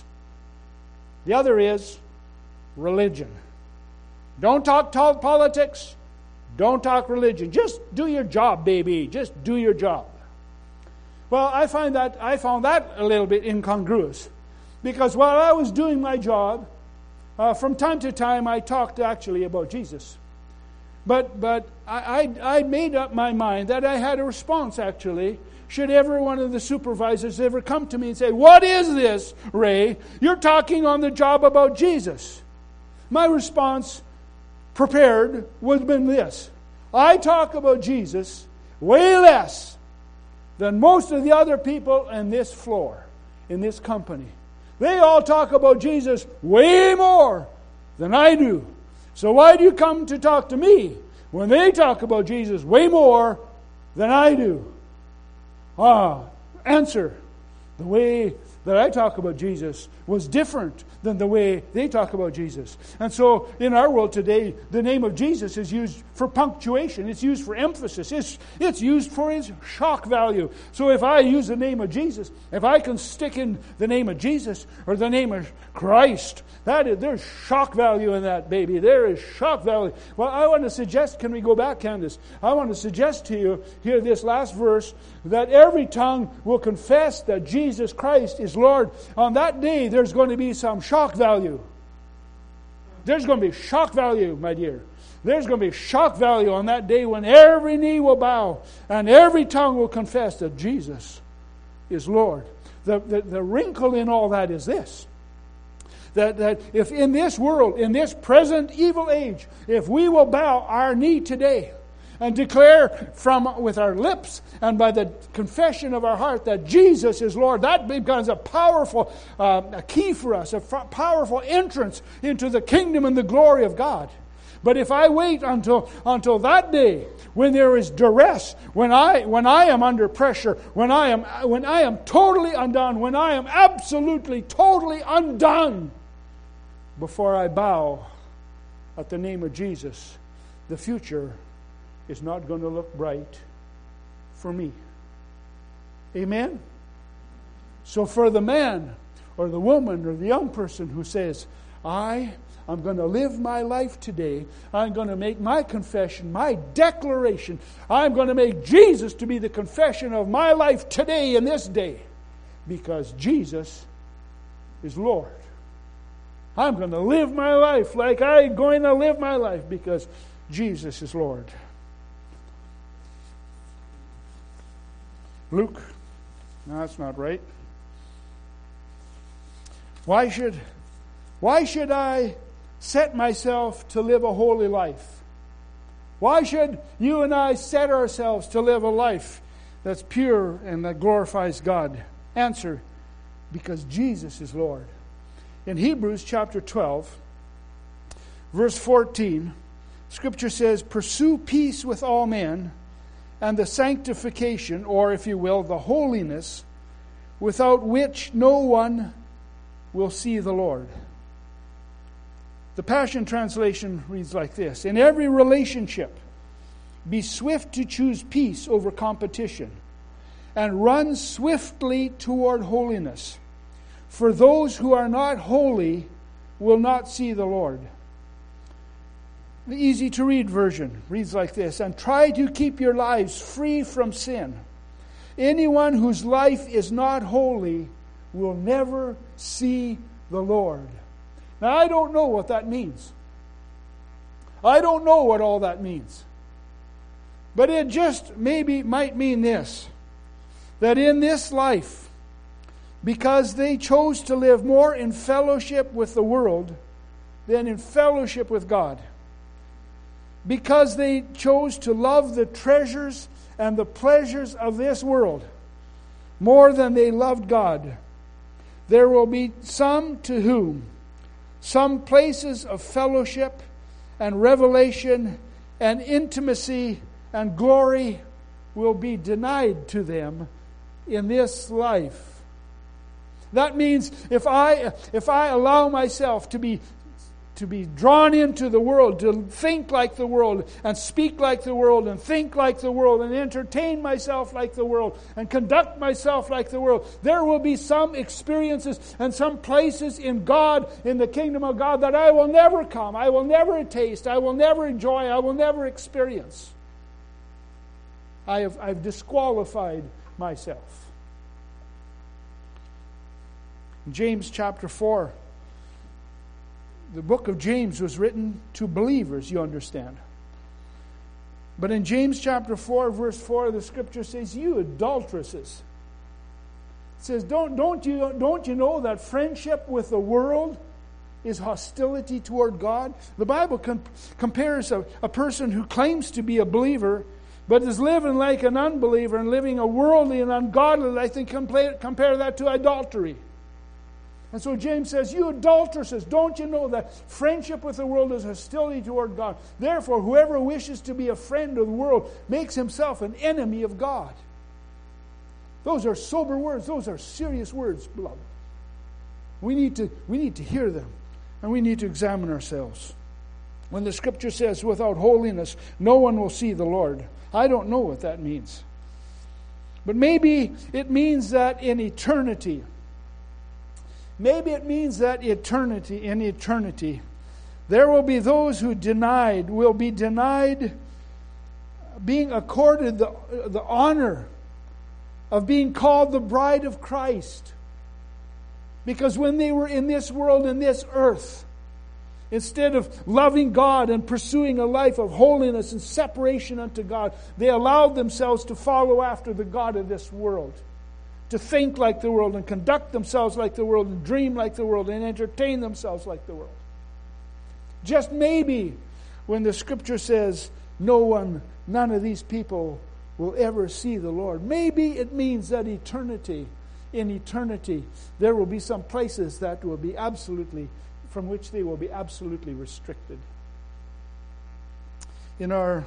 The other is religion. Don't talk, talk politics. Don't talk religion. Just do your job, baby. Just do your job. Well, I find that I found that a little bit incongruous, because while I was doing my job, uh, from time to time I talked actually about Jesus. But but I, I I made up my mind that I had a response actually. Should every one of the supervisors ever come to me and say, "What is this, Ray? You're talking on the job about Jesus." My response, prepared, would have been this: I talk about Jesus way less than most of the other people in this floor, in this company. They all talk about Jesus way more than I do. So why do you come to talk to me when they talk about Jesus way more than I do? Ah, answer. The way that I talk about Jesus was different than the way they talk about Jesus. And so in our world today, the name of Jesus is used for punctuation. It's used for emphasis. It's, it's used for its shock value. So if I use the name of Jesus, if I can stick in the name of Jesus or the name of Christ, that is, there's shock value in that, baby. There is shock value. Well, I want to suggest, can we go back, Candace? I want to suggest to you here this last verse, that every tongue will confess that Jesus Christ is Lord. On that day, there's going to be some shock value. There's going to be shock value, my dear. There's going to be shock value on that day when every knee will bow and every tongue will confess that Jesus is Lord. The, the, the wrinkle in all that is this: That, that if in this world, in this present evil age, if we will bow our knee today and declare from with our lips and by the confession of our heart that Jesus is Lord, that becomes a powerful uh, a key for us, a f- powerful entrance into the kingdom and the glory of God. But if I wait until until that day when there is duress, when I when I am under pressure, when I am when I am totally undone, when I am absolutely totally undone, before I bow at the name of Jesus, the future is not going to look bright for me. Amen? So for the man or the woman or the young person who says, I am going to live my life today, I'm going to make my confession, my declaration, I'm going to make Jesus to be the confession of my life today in this day, because Jesus is Lord. I'm going to live my life like I'm going to live my life because Jesus is Lord. Luke, no, that's not right. Why should, why should I set myself to live a holy life? Why should you and I set ourselves to live a life that's pure and that glorifies God? Answer, because Jesus is Lord. In Hebrews chapter twelve, verse fourteen, Scripture says, pursue peace with all men and the sanctification, or if you will, the holiness, without which no one will see the Lord. The Passion Translation reads like this: in every relationship, be swift to choose peace over competition, and run swiftly toward holiness. For those who are not holy will not see the Lord. The easy-to-read version reads like this: and try to keep your lives free from sin. Anyone whose life is not holy will never see the Lord. Now, I don't know what that means. I don't know what all that means. But it just maybe might mean this: that in this life, because they chose to live more in fellowship with the world than in fellowship with God, because they chose to love the treasures and the pleasures of this world more than they loved God, there will be some to whom some places of fellowship and revelation and intimacy and glory will be denied to them in this life. That means if I if I allow myself to be to be drawn into the world, to think like the world, and speak like the world, and think like the world, and entertain myself like the world, and conduct myself like the world, there will be some experiences and some places in God, in the kingdom of God, that I will never come, I will never taste, I will never enjoy, I will never experience. I have I've disqualified myself. James chapter four. The book of James was written to believers, you understand. But in James chapter four, verse four, the scripture says, "You adulteresses." It says, don't, don't, you, don't you know that friendship with the world is hostility toward God? The Bible com- compares a, a person who claims to be a believer, but is living like an unbeliever and living a worldly and ungodly life. I think compare, compare that to adultery. And so James says, "You adulteresses, don't you know that friendship with the world is hostility toward God? Therefore, whoever wishes to be a friend of the world makes himself an enemy of God." Those are sober words. Those are serious words, beloved. We need to, we need to hear them, and we need to examine ourselves. When the scripture says, "Without holiness, no one will see the Lord," I don't know what that means. But maybe it means that in eternity, Maybe it means that eternity, in eternity, there will be those who denied, will be denied being accorded the, the honor of being called the bride of Christ. Because when they were in this world, in this earth, instead of loving God and pursuing a life of holiness and separation unto God, they allowed themselves to follow after the god of this world. To think like the world and conduct themselves like the world and dream like the world and entertain themselves like the world. Just maybe when the scripture says no one, none of these people will ever see the Lord, maybe it means that eternity, in eternity, there will be some places that will be absolutely, from which they will be absolutely restricted. In our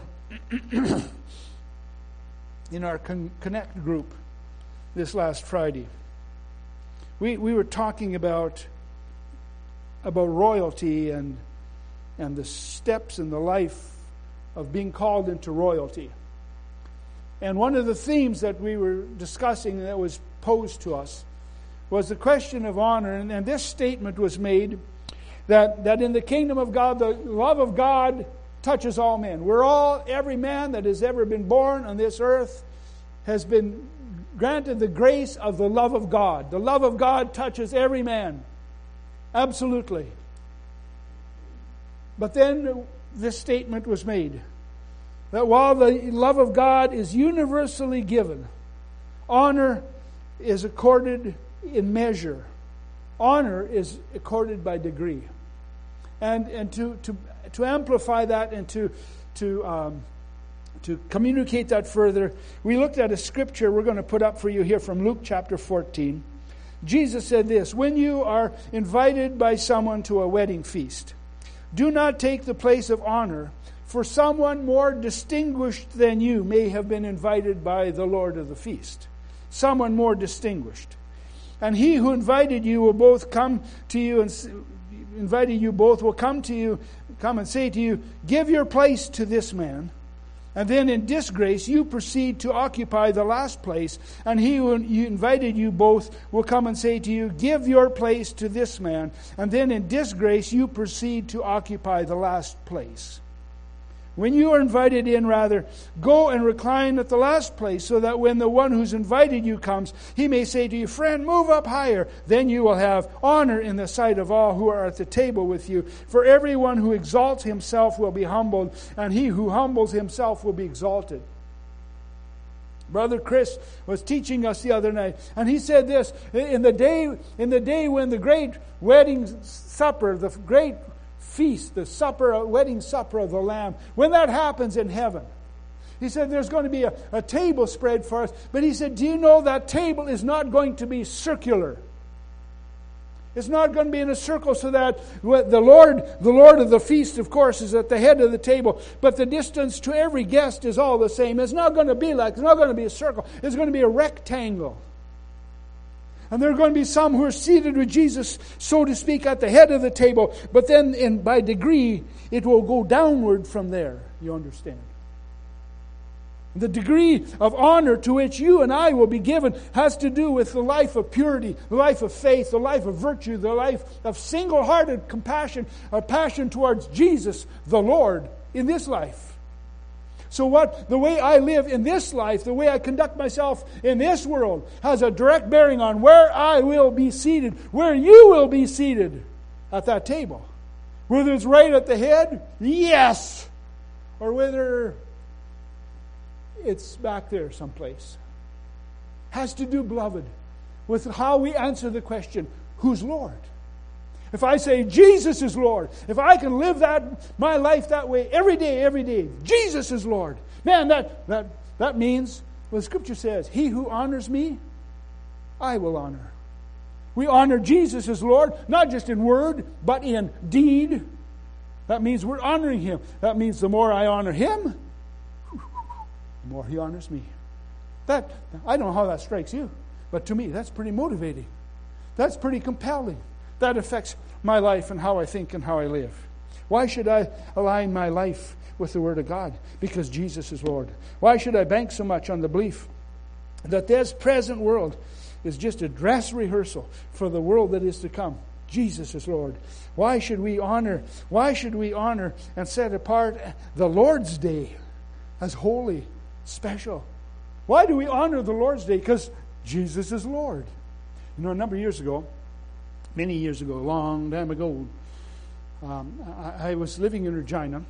in our con- Connect group, this last Friday, we we were talking about about royalty and and the steps in the life of being called into royalty. And one of the themes that we were discussing that was posed to us was the question of honor. And, and this statement was made that, that in the kingdom of God, the love of God touches all men. We're all, every man that has ever been born on this earth has been granted the grace of the love of God. The love of God touches every man. Absolutely. But then this statement was made, that while the love of God is universally given, honor is accorded in measure. Honor is accorded by degree. And and to to, to amplify that and to to um, to communicate that further, we looked at a scripture we're going to put up for you here from Luke chapter fourteen. Jesus said this: "When you are invited by someone to a wedding feast, do not take the place of honor, for someone more distinguished than you may have been invited by the Lord of the feast." Someone more distinguished. "And he who invited you will both come to you and invited you both will come to you, come and say to you, 'Give your place to this man.' And then in disgrace you proceed to occupy the last place. And he who invited you both will come and say to you, 'Give your place to this man.' And then in disgrace you proceed to occupy the last place. When you are invited in, rather, go and recline at the last place, so that when the one who's invited you comes, he may say to you, 'Friend, move up higher.' Then you will have honor in the sight of all who are at the table with you. For everyone who exalts himself will be humbled, and he who humbles himself will be exalted." Brother Chris was teaching us the other night, and he said this: in the day, in the day when the great wedding supper, the great feast, the supper, wedding supper of the Lamb, when that happens in heaven, he said there's going to be a, a table spread for us. But he said, do you know that table is not going to be circular? It's not going to be in a circle so that the Lord, the Lord of the feast, of course, is at the head of the table. But the distance to every guest is all the same. It's not going to be like, it's not going to be a circle. It's going to be a rectangle. And there are going to be some who are seated with Jesus, so to speak, at the head of the table. But then in, by degree, it will go downward from there. You understand? The degree of honor to which you and I will be given has to do with the life of purity, the life of faith, the life of virtue, the life of single-hearted compassion, a passion towards Jesus, the Lord, in this life. So what the way I live in this life, the way I conduct myself in this world, has a direct bearing on where I will be seated, where you will be seated at that table. Whether it's right at the head, yes, or whether it's back there someplace. Has to do, beloved, with how we answer the question, who's Lord? If I say Jesus is Lord, if I can live that my life that way every day, every day, Jesus is Lord. Man, that that that means, well, the Scripture says, he who honors me, I will honor. We honor Jesus as Lord, not just in word, but in deed. That means we're honoring Him. That means the more I honor Him, the more He honors me. That I don't know how that strikes you, but to me, that's pretty motivating. That's pretty compelling. That affects my life and how I think and how I live. Why should I align my life with the Word of God? Because Jesus is Lord. Why should I bank so much on the belief that this present world is just a dress rehearsal for the world that is to come? Jesus is Lord. Why should we honor, why should we honor and set apart the Lord's Day as holy, special? Why do we honor the Lord's Day? Because Jesus is Lord. You know, a number of years ago, many years ago, a long time ago, um, I, I was living in Regina,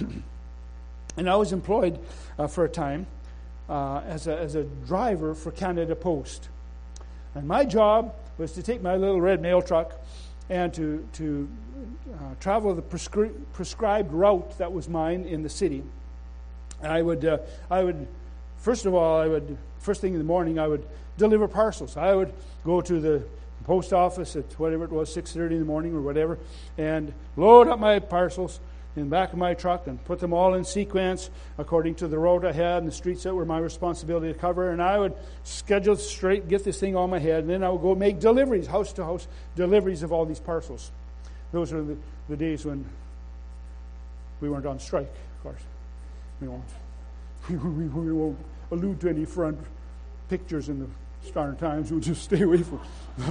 and I was employed uh, for a time uh, as, a, as a driver for Canada Post. And my job was to take my little red mail truck and to, to uh, travel the prescri- prescribed route that was mine in the city. And I would, uh, I would, first of all, I would, first thing in the morning, I would deliver parcels. I would go to the post office at whatever it was, six thirty in the morning or whatever, and load up my parcels in the back of my truck and put them all in sequence according to the road I had and the streets that were my responsibility to cover. And I would schedule straight, get this thing on my head, and then I would go make deliveries, house to house, deliveries of all these parcels. Those are the, the days when we weren't on strike, of course. We won't, we, we won't allude to any front pictures in the Star Times. We'll just stay away from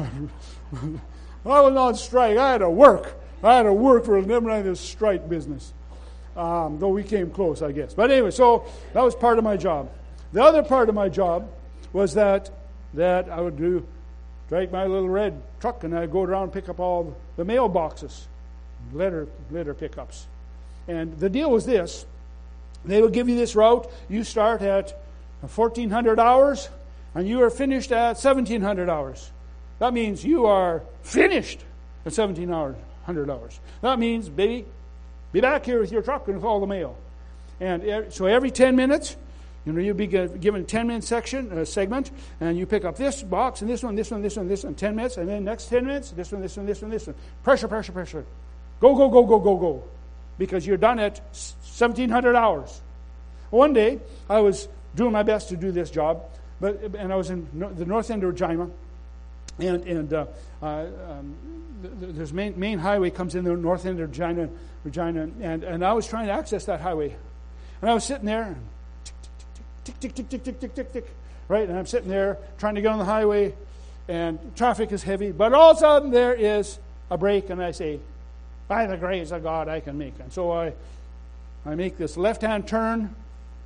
I was on strike. I had to work. I had to work for eliminating this strike business. Um, though we came close, I guess. But anyway, so that was part of my job. The other part of my job was that that I would do, take my little red truck and I'd go around and pick up all the mailboxes, letter letter pickups. And the deal was this. They would give you this route. You start at fourteen hundred hours and you are finished at seventeen hundred hours. That means you are finished at seventeen hundred hours. That means, baby, be back here with your truck and with all the mail. And so every ten minutes, you know, you'll be given a ten-minute section, a segment, and you pick up this box and this one, this one, this one, this one, ten minutes, and then next ten minutes, this one, this one, this one, this one. Pressure, pressure, pressure. Go, go, go, go, go, go. Because you're done at seventeen hundred hours. One day, I was doing my best to do this job, but and I was in the north end of Regina. And and uh, uh, um, there's main main highway comes in the north end of Regina, Regina, and, and I was trying to access that highway, and I was sitting there, and tick tick tick tick tick tick tick tick, right, and I'm sitting there trying to get on the highway, and traffic is heavy, but all of a sudden there is a break, and I say, by the grace of God, I can make, and so I I make this left-hand turn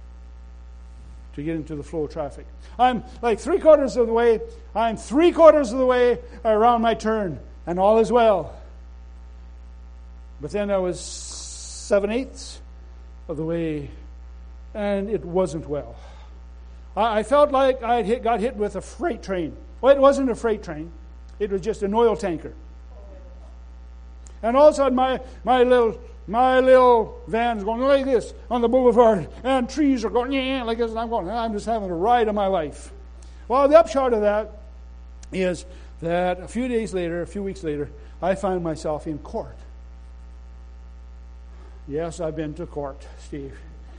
to get into the flow of traffic. I'm like three quarters of the way, I'm three quarters of the way around my turn, and all is well. But then I was seven-eighths of the way, and it wasn't well. I, I felt like I hit, got hit with a freight train. Well, it wasn't a freight train. It was just an oil tanker. And all of a sudden, my, my little... My little van's going like this on the boulevard, and trees are going yeah, like this, and I'm going, I'm just having a ride of my life. Well, the upshot of that is that a few days later, a few weeks later, I found myself in court. Yes, I've been to court, Steve.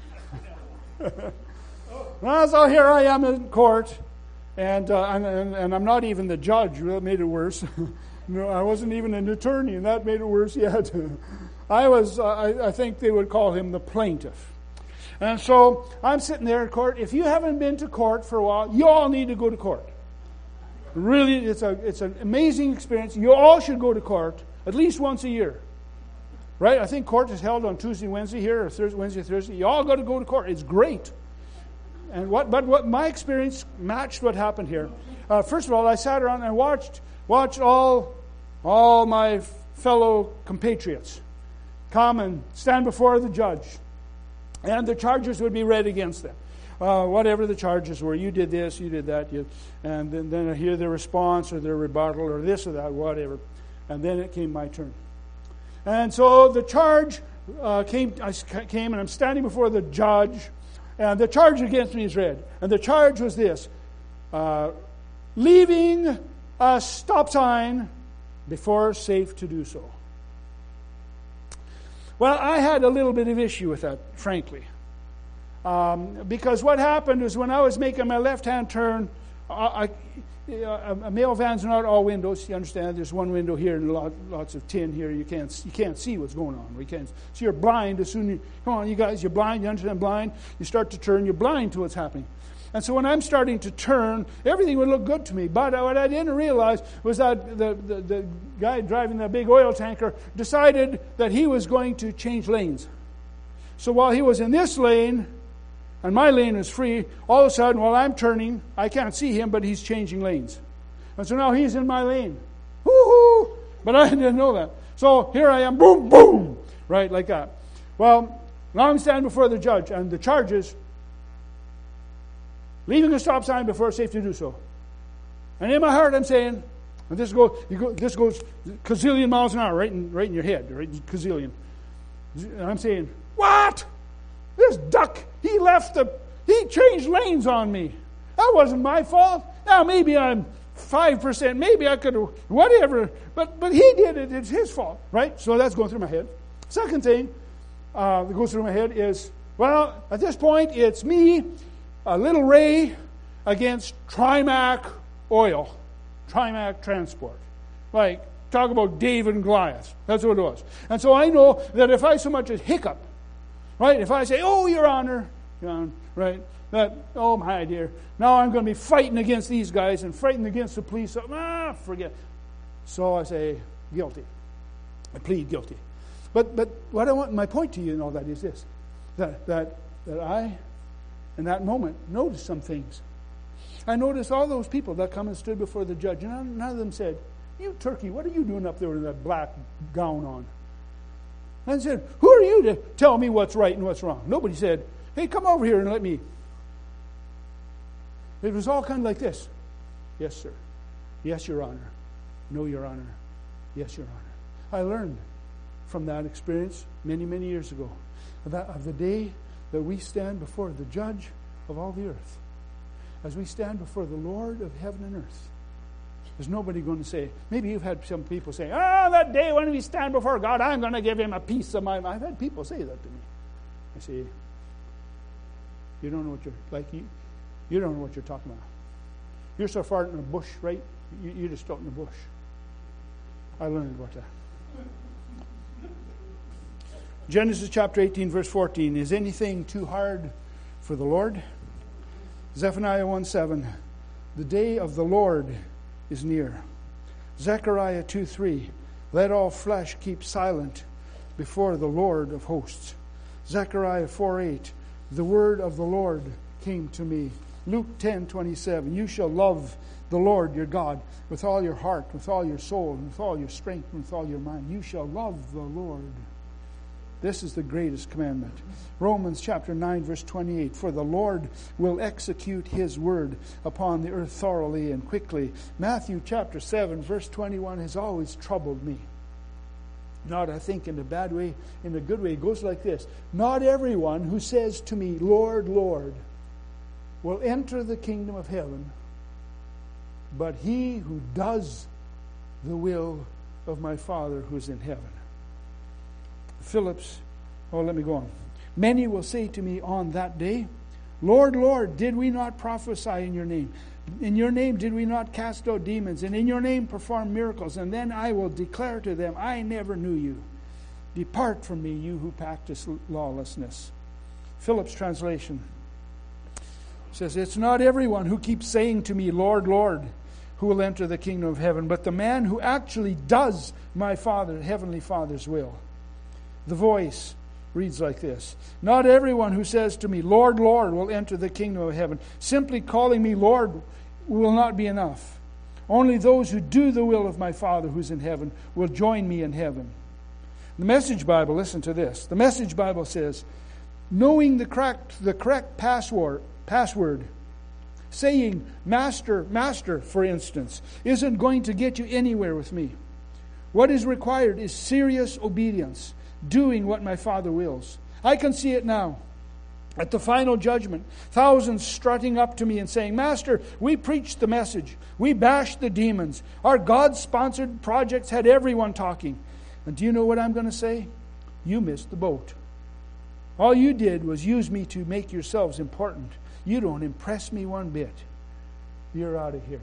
Well, so here I am in court, and, uh, and, and and I'm not even the judge. That made it worse. No, I wasn't even an attorney, and that made it worse yet. I was, uh, I, I think they would call him the plaintiff. And so I'm sitting there in court. If you haven't been to court for a while, you all need to go to court. Really, it's a it's an amazing experience. You all should go to court at least once a year. Right? I think court is held on Tuesday, Wednesday here, or Thursday, Wednesday, Thursday. You all got to go to court. It's great. And what, but what my experience matched what happened here. Uh, first of all, I sat around and watched watched all all my fellow compatriots come and stand before the judge, and the charges would be read against them. Uh, whatever the charges were, you did this, you did that, you, and then, then I hear their response or their rebuttal or this or that, whatever. And then it came my turn. And so the charge uh, came, I came and I'm standing before the judge, and the charge against me is read. And the charge was this, uh, leaving a stop sign before safe to do so. Well, I had a little bit of issue with that, frankly. Um, because what happened was when I was making my left-hand turn, I, I, a mail van's not all windows. You understand? There's one window here and lot, lots of tin here. You can't you can't see what's going on. We can't. So you're blind as soon as you come on, you guys. You're blind. You understand? Blind. You start to turn. You're blind to what's happening. And so when I'm starting to turn, everything would look good to me. But what I didn't realize was that the, the, the guy driving the big oil tanker decided that he was going to change lanes. So while he was in this lane, and my lane is free, all of a sudden, while I'm turning, I can't see him, but he's changing lanes. And so now he's in my lane. Woo-hoo! But I didn't know that. So here I am, boom, boom, right, like that. Well, now I'm standing before the judge, and the charge is leaving a stop sign before it's safe to do so. And in my heart, I'm saying, and this goes, you go, this goes gazillion miles an hour, right in, right in your head, right, gazillion. And I'm saying, what? This duck, he left the, he changed lanes on me. That wasn't my fault. Now, maybe I'm five percent, maybe I could have, whatever, but but he did it, it's his fault, right? So that's going through my head. Second thing uh, that goes through my head is, well, at this point, it's me, a little Ray, against Trimac Oil, Trimac Transport. Like, talk about David and Goliath. That's what it was. And so I know that if I so much as hiccup, right? If I say, oh, Your Honor, Your Honor, right? That, oh, my dear, now I'm going to be fighting against these guys and fighting against the police. So, ah, forget. So I say, guilty. I plead guilty. But but what I want, my point to you and all that is this, that, that, that I, in that moment, noticed some things. I noticed all those people that come and stood before the judge, and none, none of them said, you turkey, what are you doing up there with that black gown on? And said, who are you to tell me what's right and what's wrong? Nobody said, hey, come over here and let me. It was all kind of like this. Yes, sir. Yes, Your Honor. No, Your Honor. Yes, Your Honor. I learned from that experience many, many years ago that of the day that we stand before the judge of all the earth. As we stand before the Lord of heaven and earth. There's nobody going to say, maybe you've had some people say, ah, that day when we stand before God, I'm going to give him a piece of my mind. I've had people say that to me. I say, you don't know what you're, like, you, you don't know what you're talking about. You're so far in the bush, right? You, you're just out in the bush. I learned about that. Genesis chapter eighteen, verse fourteen. Is anything too hard for the Lord? Zephaniah one seven. The day of the Lord is near. Zechariah two three. Let all flesh keep silent before the Lord of hosts. Zechariah four eight. The word of the Lord came to me. Luke ten twenty-seven. You shall love the Lord your God with all your heart, with all your soul, and with all your strength, and with all your mind. You shall love the Lord. This is the greatest commandment. Romans chapter nine, verse twenty-eight. For the Lord will execute his word upon the earth thoroughly and quickly. Matthew chapter seven, verse twenty-one has always troubled me. Not, I think, in a bad way, in a good way. It goes like this. Not everyone who says to me, Lord, Lord, will enter the kingdom of heaven, but he who does the will of my Father who is in heaven. Philip's, oh, let me go on. Many will say to me on that day, Lord, Lord, did we not prophesy in your name? In your name did we not cast out demons? And in your name perform miracles? And then I will declare to them, I never knew you. Depart from me, you who practice lawlessness. Philip's translation says, it's not everyone who keeps saying to me, Lord, Lord, who will enter the kingdom of heaven, but the man who actually does my Father, Heavenly Father's will. The Voice reads like this. Not everyone who says to me, Lord, Lord, will enter the kingdom of heaven. Simply calling me Lord will not be enough. Only those who do the will of my Father who's in heaven will join me in heaven. The Message Bible, listen to this. The Message Bible says, knowing the correct, the correct password, password, saying, Master, Master, for instance, isn't going to get you anywhere with me. What is required is serious obedience, doing what my Father wills. I can see it now. At the final judgment, thousands strutting up to me and saying, Master, we preached the message. We bashed the demons. Our God-sponsored projects had everyone talking. And do you know what I'm going to say? You missed the boat. All you did was use me to make yourselves important. You don't impress me one bit. You're out of here.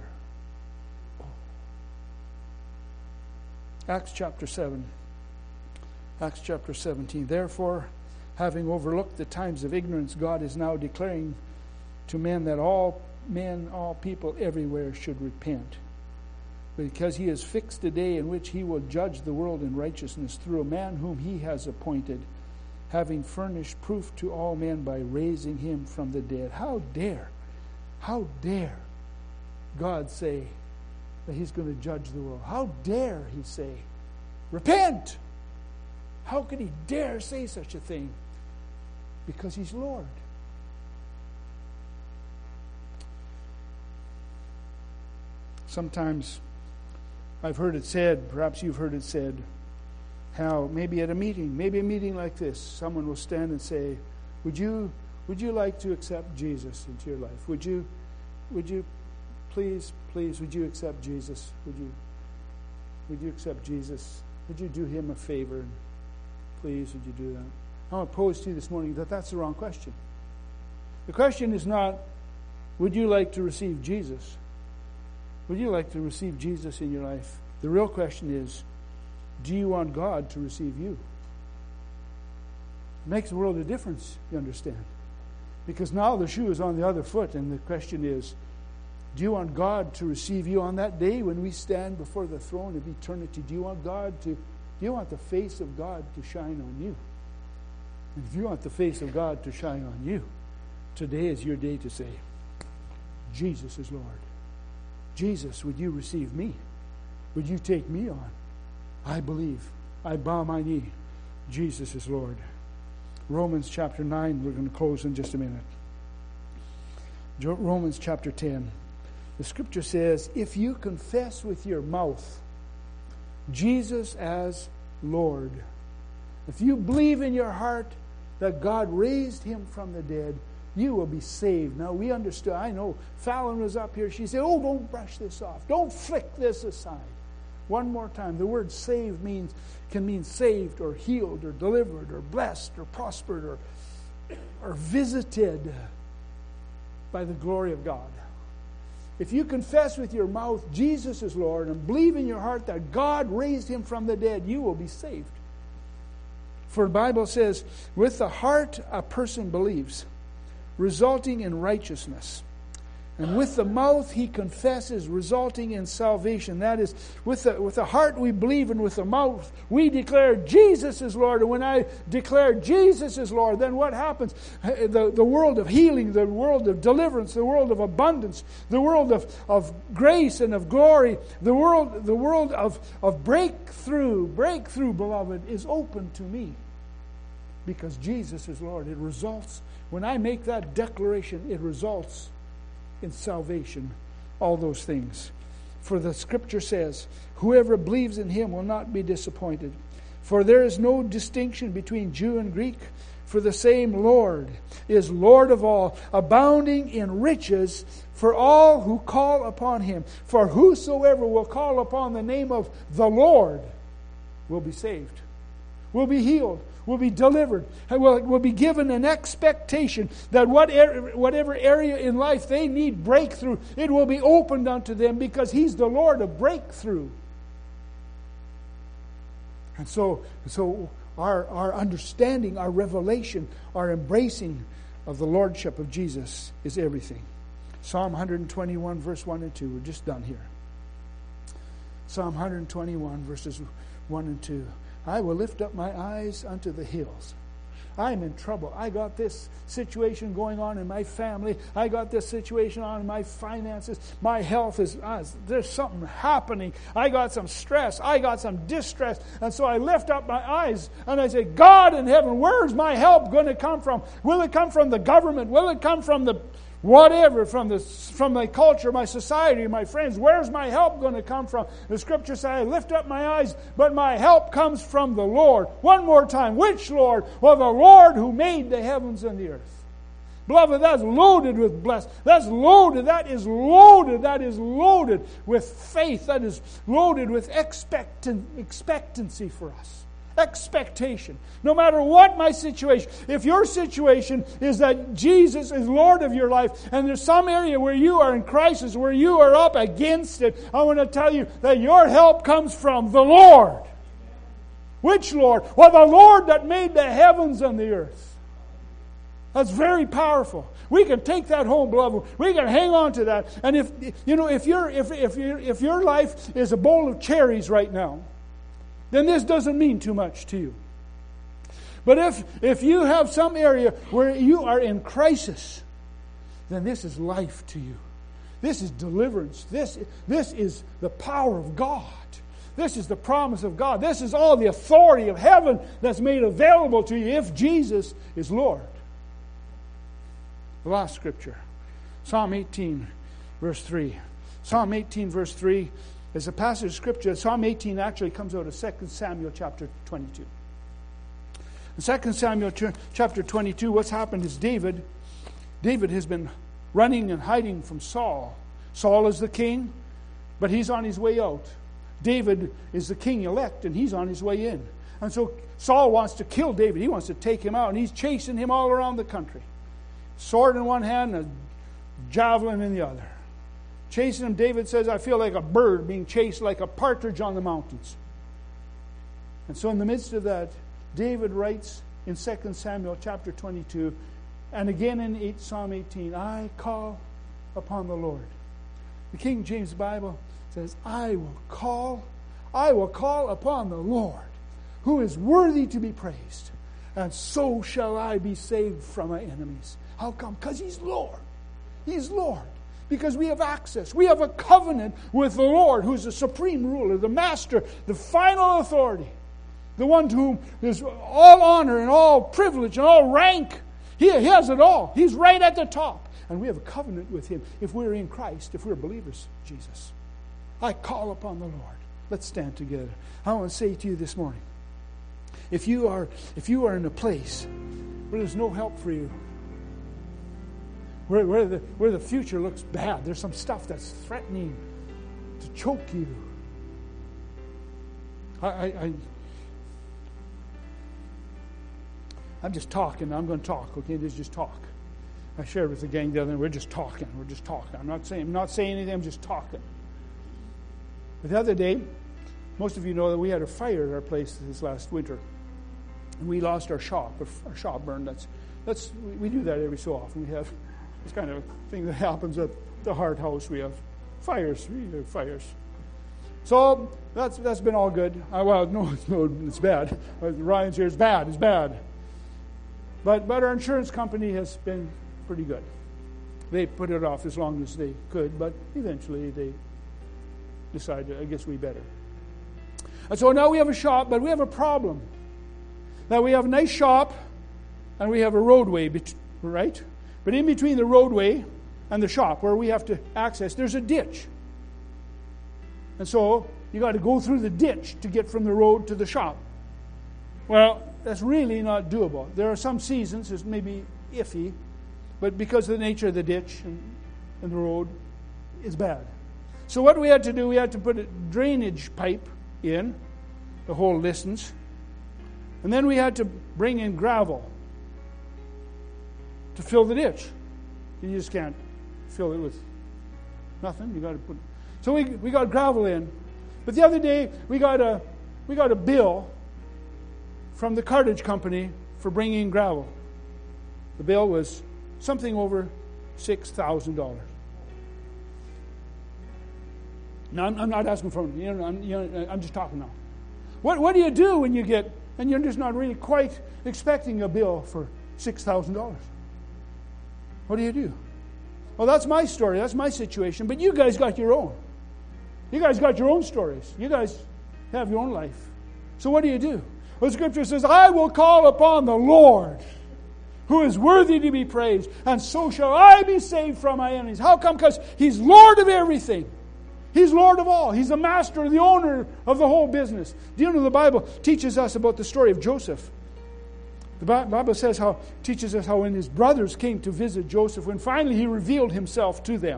Acts chapter seven. Acts chapter seventeen. Therefore, having overlooked the times of ignorance, God is now declaring to men that all men, all people everywhere should repent. Because he has fixed a day in which he will judge the world in righteousness through a man whom he has appointed, having furnished proof to all men by raising him from the dead. How dare, how dare God say that he's going to judge the world? How dare he say, repent? How could he dare say such a thing? Because he's Lord. Sometimes I've heard it said, perhaps you've heard it said, how maybe at a meeting, maybe a meeting like this, someone will stand and say, would you would you like to accept Jesus into your life? Would you would you please, please, would you accept Jesus? Would you would you accept Jesus? Would you do him a favor? And please, would you do that? I want to pose to you this morning that that's the wrong question. The question is not, would you like to receive Jesus? Would you like to receive Jesus in your life? The real question is, do you want God to receive you? It makes a world of difference, you understand. Because now the shoe is on the other foot, and the question is, do you want God to receive you on that day when we stand before the throne of eternity? Do you want God to, do you want the face of God to shine on you? And if you want the face of God to shine on you, today is your day to say, Jesus is Lord. Jesus, would you receive me? Would you take me on? I believe. I bow my knee. Jesus is Lord. Romans chapter nine, we're going to close in just a minute. Romans chapter ten. The scripture says, if you confess with your mouth Jesus as Lord, if you believe in your heart that God raised him from the dead, you will be saved. Now, we understood. I know Fallon was up here. She said, oh, don't brush this off. Don't flick this aside. One more time. The word saved means can mean saved or healed or delivered or blessed or prospered or, or visited by the glory of God. If you confess with your mouth Jesus is Lord and believe in your heart that God raised him from the dead, you will be saved. For the Bible says, with the heart a person believes, resulting in righteousness. And with the mouth he confesses, resulting in salvation. That is, with the, with the heart we believe, and with the mouth we declare Jesus is Lord. And when I declare Jesus is Lord, then what happens? The, the world of healing, the world of deliverance, the world of abundance, the world of, of grace and of glory, the world, the world of, of breakthrough, breakthrough, beloved, is open to me. Because Jesus is Lord. It results, when I make that declaration, it results in salvation, all those things. For the scripture says, whoever believes in him will not be disappointed. For there is no distinction between Jew and Greek, For the same Lord is Lord of all, abounding in riches for all who call upon him. For whosoever will call upon the name of the Lord will be saved, will be healed, will be delivered, and will, will be given an expectation that whatever, whatever area in life they need breakthrough, it will be opened unto them because he's the Lord of breakthrough. And so, so our, our understanding, our revelation, our embracing of the Lordship of Jesus is everything. Psalm one twenty-one, verse one and two. We're just done here. Psalm one twenty-one, verses one and two. I will lift up my eyes unto the hills. I'm in trouble. I got this situation going on in my family. I got this situation on in my finances. My health is, uh, there's something happening. I got some stress. I got some distress. And so I lift up my eyes and I say, God in heaven, where's my help going to come from? Will it come from the government? Will it come from the whatever, from the from my culture, my society, my friends? Where's my help going to come from? The scripture says, I lift up my eyes, but my help comes from the Lord. One more time. Which Lord? Well, the Lord who made the heavens and the earth. Beloved, that's loaded with blessing. That's loaded. That is loaded. That is loaded with faith. That is loaded with expectant, expectancy for us. Expectation. No matter what my situation, if your situation is that Jesus is Lord of your life and there's some area where you are in crisis, where you are up against it, I want to tell you that your help comes from the Lord. Which Lord? Well, the Lord that made the heavens and the earth. That's very powerful. We can take that home, beloved. We can hang on to that. And if you know, if your if if your if your life is a bowl of cherries right now, then this doesn't mean too much to you. But if, if you have some area where you are in crisis, then this is life to you. This is deliverance. This, this is the power of God. This is the promise of God. This is all the authority of heaven that's made available to you if Jesus is Lord. The last scripture, Psalm eighteen, verse three. Psalm eighteen, verse three. There's a passage of scripture. Psalm eighteen actually comes out of Second Samuel chapter twenty-two. In Second Samuel chapter twenty-two, what's happened is David, David has been running and hiding from Saul. Saul is the king, but he's on his way out. David is the king elect, and he's on his way in. And so Saul wants to kill David. He wants to take him out, and he's chasing him all around the country. Sword in one hand and a javelin in the other. Chasing him, David says, I feel like a bird being chased like a partridge on the mountains. And so in the midst of that, David writes in Second Samuel chapter twenty-two, and again in Psalm eighteen, I call upon the Lord. The King James Bible says, I will call, I will call upon the Lord, who is worthy to be praised, and so shall I be saved from my enemies. How come? Because He's Lord. He's Lord. Because we have access. We have a covenant with the Lord, who's the supreme ruler, the master, the final authority, the one to whom is all honor and all privilege and all rank. He, he has it all. He's right at the top. And we have a covenant with Him if we're in Christ, if we're believers, Jesus. I call upon the Lord. Let's stand together. I want to say to you this morning, if you are, if you are in a place where there's no help for you, Where, where, the, where the future looks bad. There's some stuff that's threatening to choke you. I, I, I, I'm just talking. I'm going to talk. Okay, this is just talk. I shared with the gang the other day. We're just talking. We're just talking. I'm not saying. I'm not saying anything. I'm just talking. But the other day, most of you know that we had a fire at our place this last winter, and we lost our shop. Our shop burned. That's that's we do that every so often. We have. It's kind of a thing that happens at the Hart House. We have fires. We have fires. So that's that's been all good. Uh, well, no, no, it's bad. Uh, Ryan's here. It's bad. It's bad. But but our insurance company has been pretty good. They put it off as long as they could, but eventually they decided, I guess we better. And so now we have a shop, but we have a problem. Now we have a nice shop, and we have a roadway, right? But in between the roadway and the shop where we have to access, there's a ditch. And so you got to go through the ditch to get from the road to the shop. Well, that's really not doable. There are some seasons it's maybe iffy, but because of the nature of the ditch and, and the road, it's bad. So what we had to do, we had to put a drainage pipe in, the whole distance, and then we had to bring in gravel to fill the ditch. You just can't fill it with nothing. You got to put. So we we got gravel in, but the other day we got a we got a bill from the cartage company for bringing in gravel. The bill was something over six thousand dollars. Now I'm, I'm not asking for you know I'm, you know I'm just talking now. What what do you do when you get and you're just not really quite expecting a bill for six thousand dollars? What do you do? Well, that's my story. That's my situation. But you guys got your own. You guys got your own stories. You guys have your own life. So what do you do? Well, the Scripture says, I will call upon the Lord, who is worthy to be praised, and so shall I be saved from my enemies. How come? Because He's Lord of everything. He's Lord of all. He's the master, the owner of the whole business. Do you know the Bible teaches us about the story of Joseph? The Bible says how teaches us how when his brothers came to visit Joseph, when finally he revealed himself to them,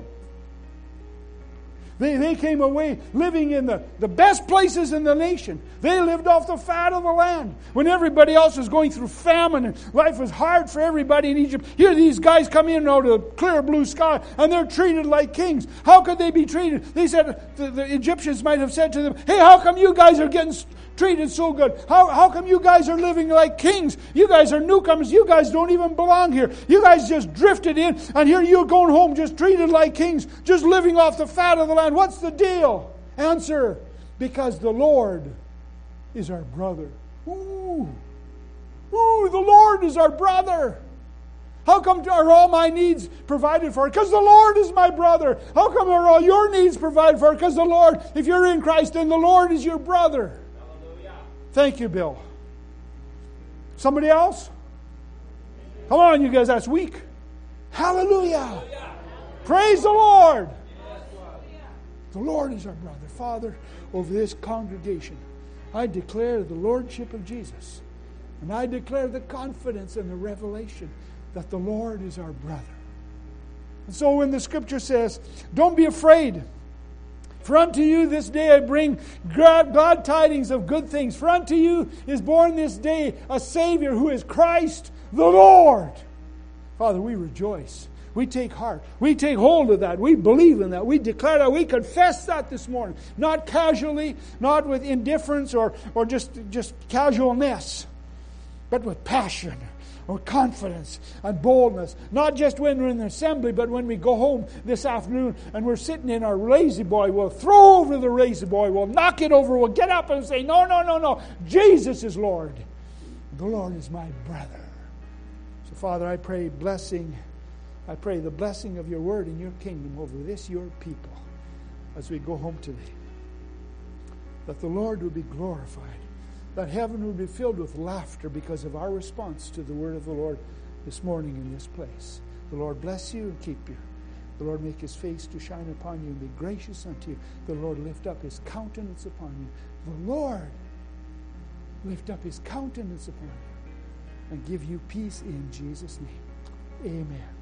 They, they came away living in the, the best places in the nation. They lived off the fat of the land. When everybody else was going through famine and life was hard for everybody in Egypt, here these guys come in out of the clear blue sky and they're treated like kings. How could they be treated? They said, the, the Egyptians might have said to them, hey, how come you guys are getting treated so good? How, how come you guys are living like kings? You guys are newcomers. You guys don't even belong here. You guys just drifted in, and here you're going home just treated like kings, just living off the fat of the land. What's the deal? Answer, because the Lord is our brother. Ooh, ooh, the Lord is our brother. How come are all my needs provided for? Because the Lord is my brother. How come are all your needs provided for? Because the Lord, if you're in Christ, then the Lord is your brother. Thank you, Bill. Somebody else? Come on, you guys, that's weak. Hallelujah. Hallelujah. Praise the Lord. The Lord is our brother. Father, over this congregation, I declare the lordship of Jesus. And I declare the confidence and the revelation that the Lord is our brother. And so when the Scripture says, don't be afraid, for unto you this day I bring glad tidings of good things. For unto you is born this day a Savior who is Christ the Lord. Father, we rejoice. We take heart. We take hold of that. We believe in that. We declare that. We confess that this morning. Not casually, not with indifference or, or just, just casualness, but with passion or confidence and boldness. Not just when we're in the assembly, but when we go home this afternoon and we're sitting in our lazy boy, we'll throw over the lazy boy, we'll knock it over, we'll get up and say, no, no, no, no. Jesus is Lord. The Lord is my brother. So Father, I pray blessing. I pray the blessing of your word in your kingdom over this, your people, as we go home today. That the Lord will be glorified. That heaven will be filled with laughter because of our response to the word of the Lord this morning in this place. The Lord bless you and keep you. The Lord make His face to shine upon you and be gracious unto you. The Lord lift up His countenance upon you. The Lord lift up His countenance upon you and give you peace in Jesus' name. Amen.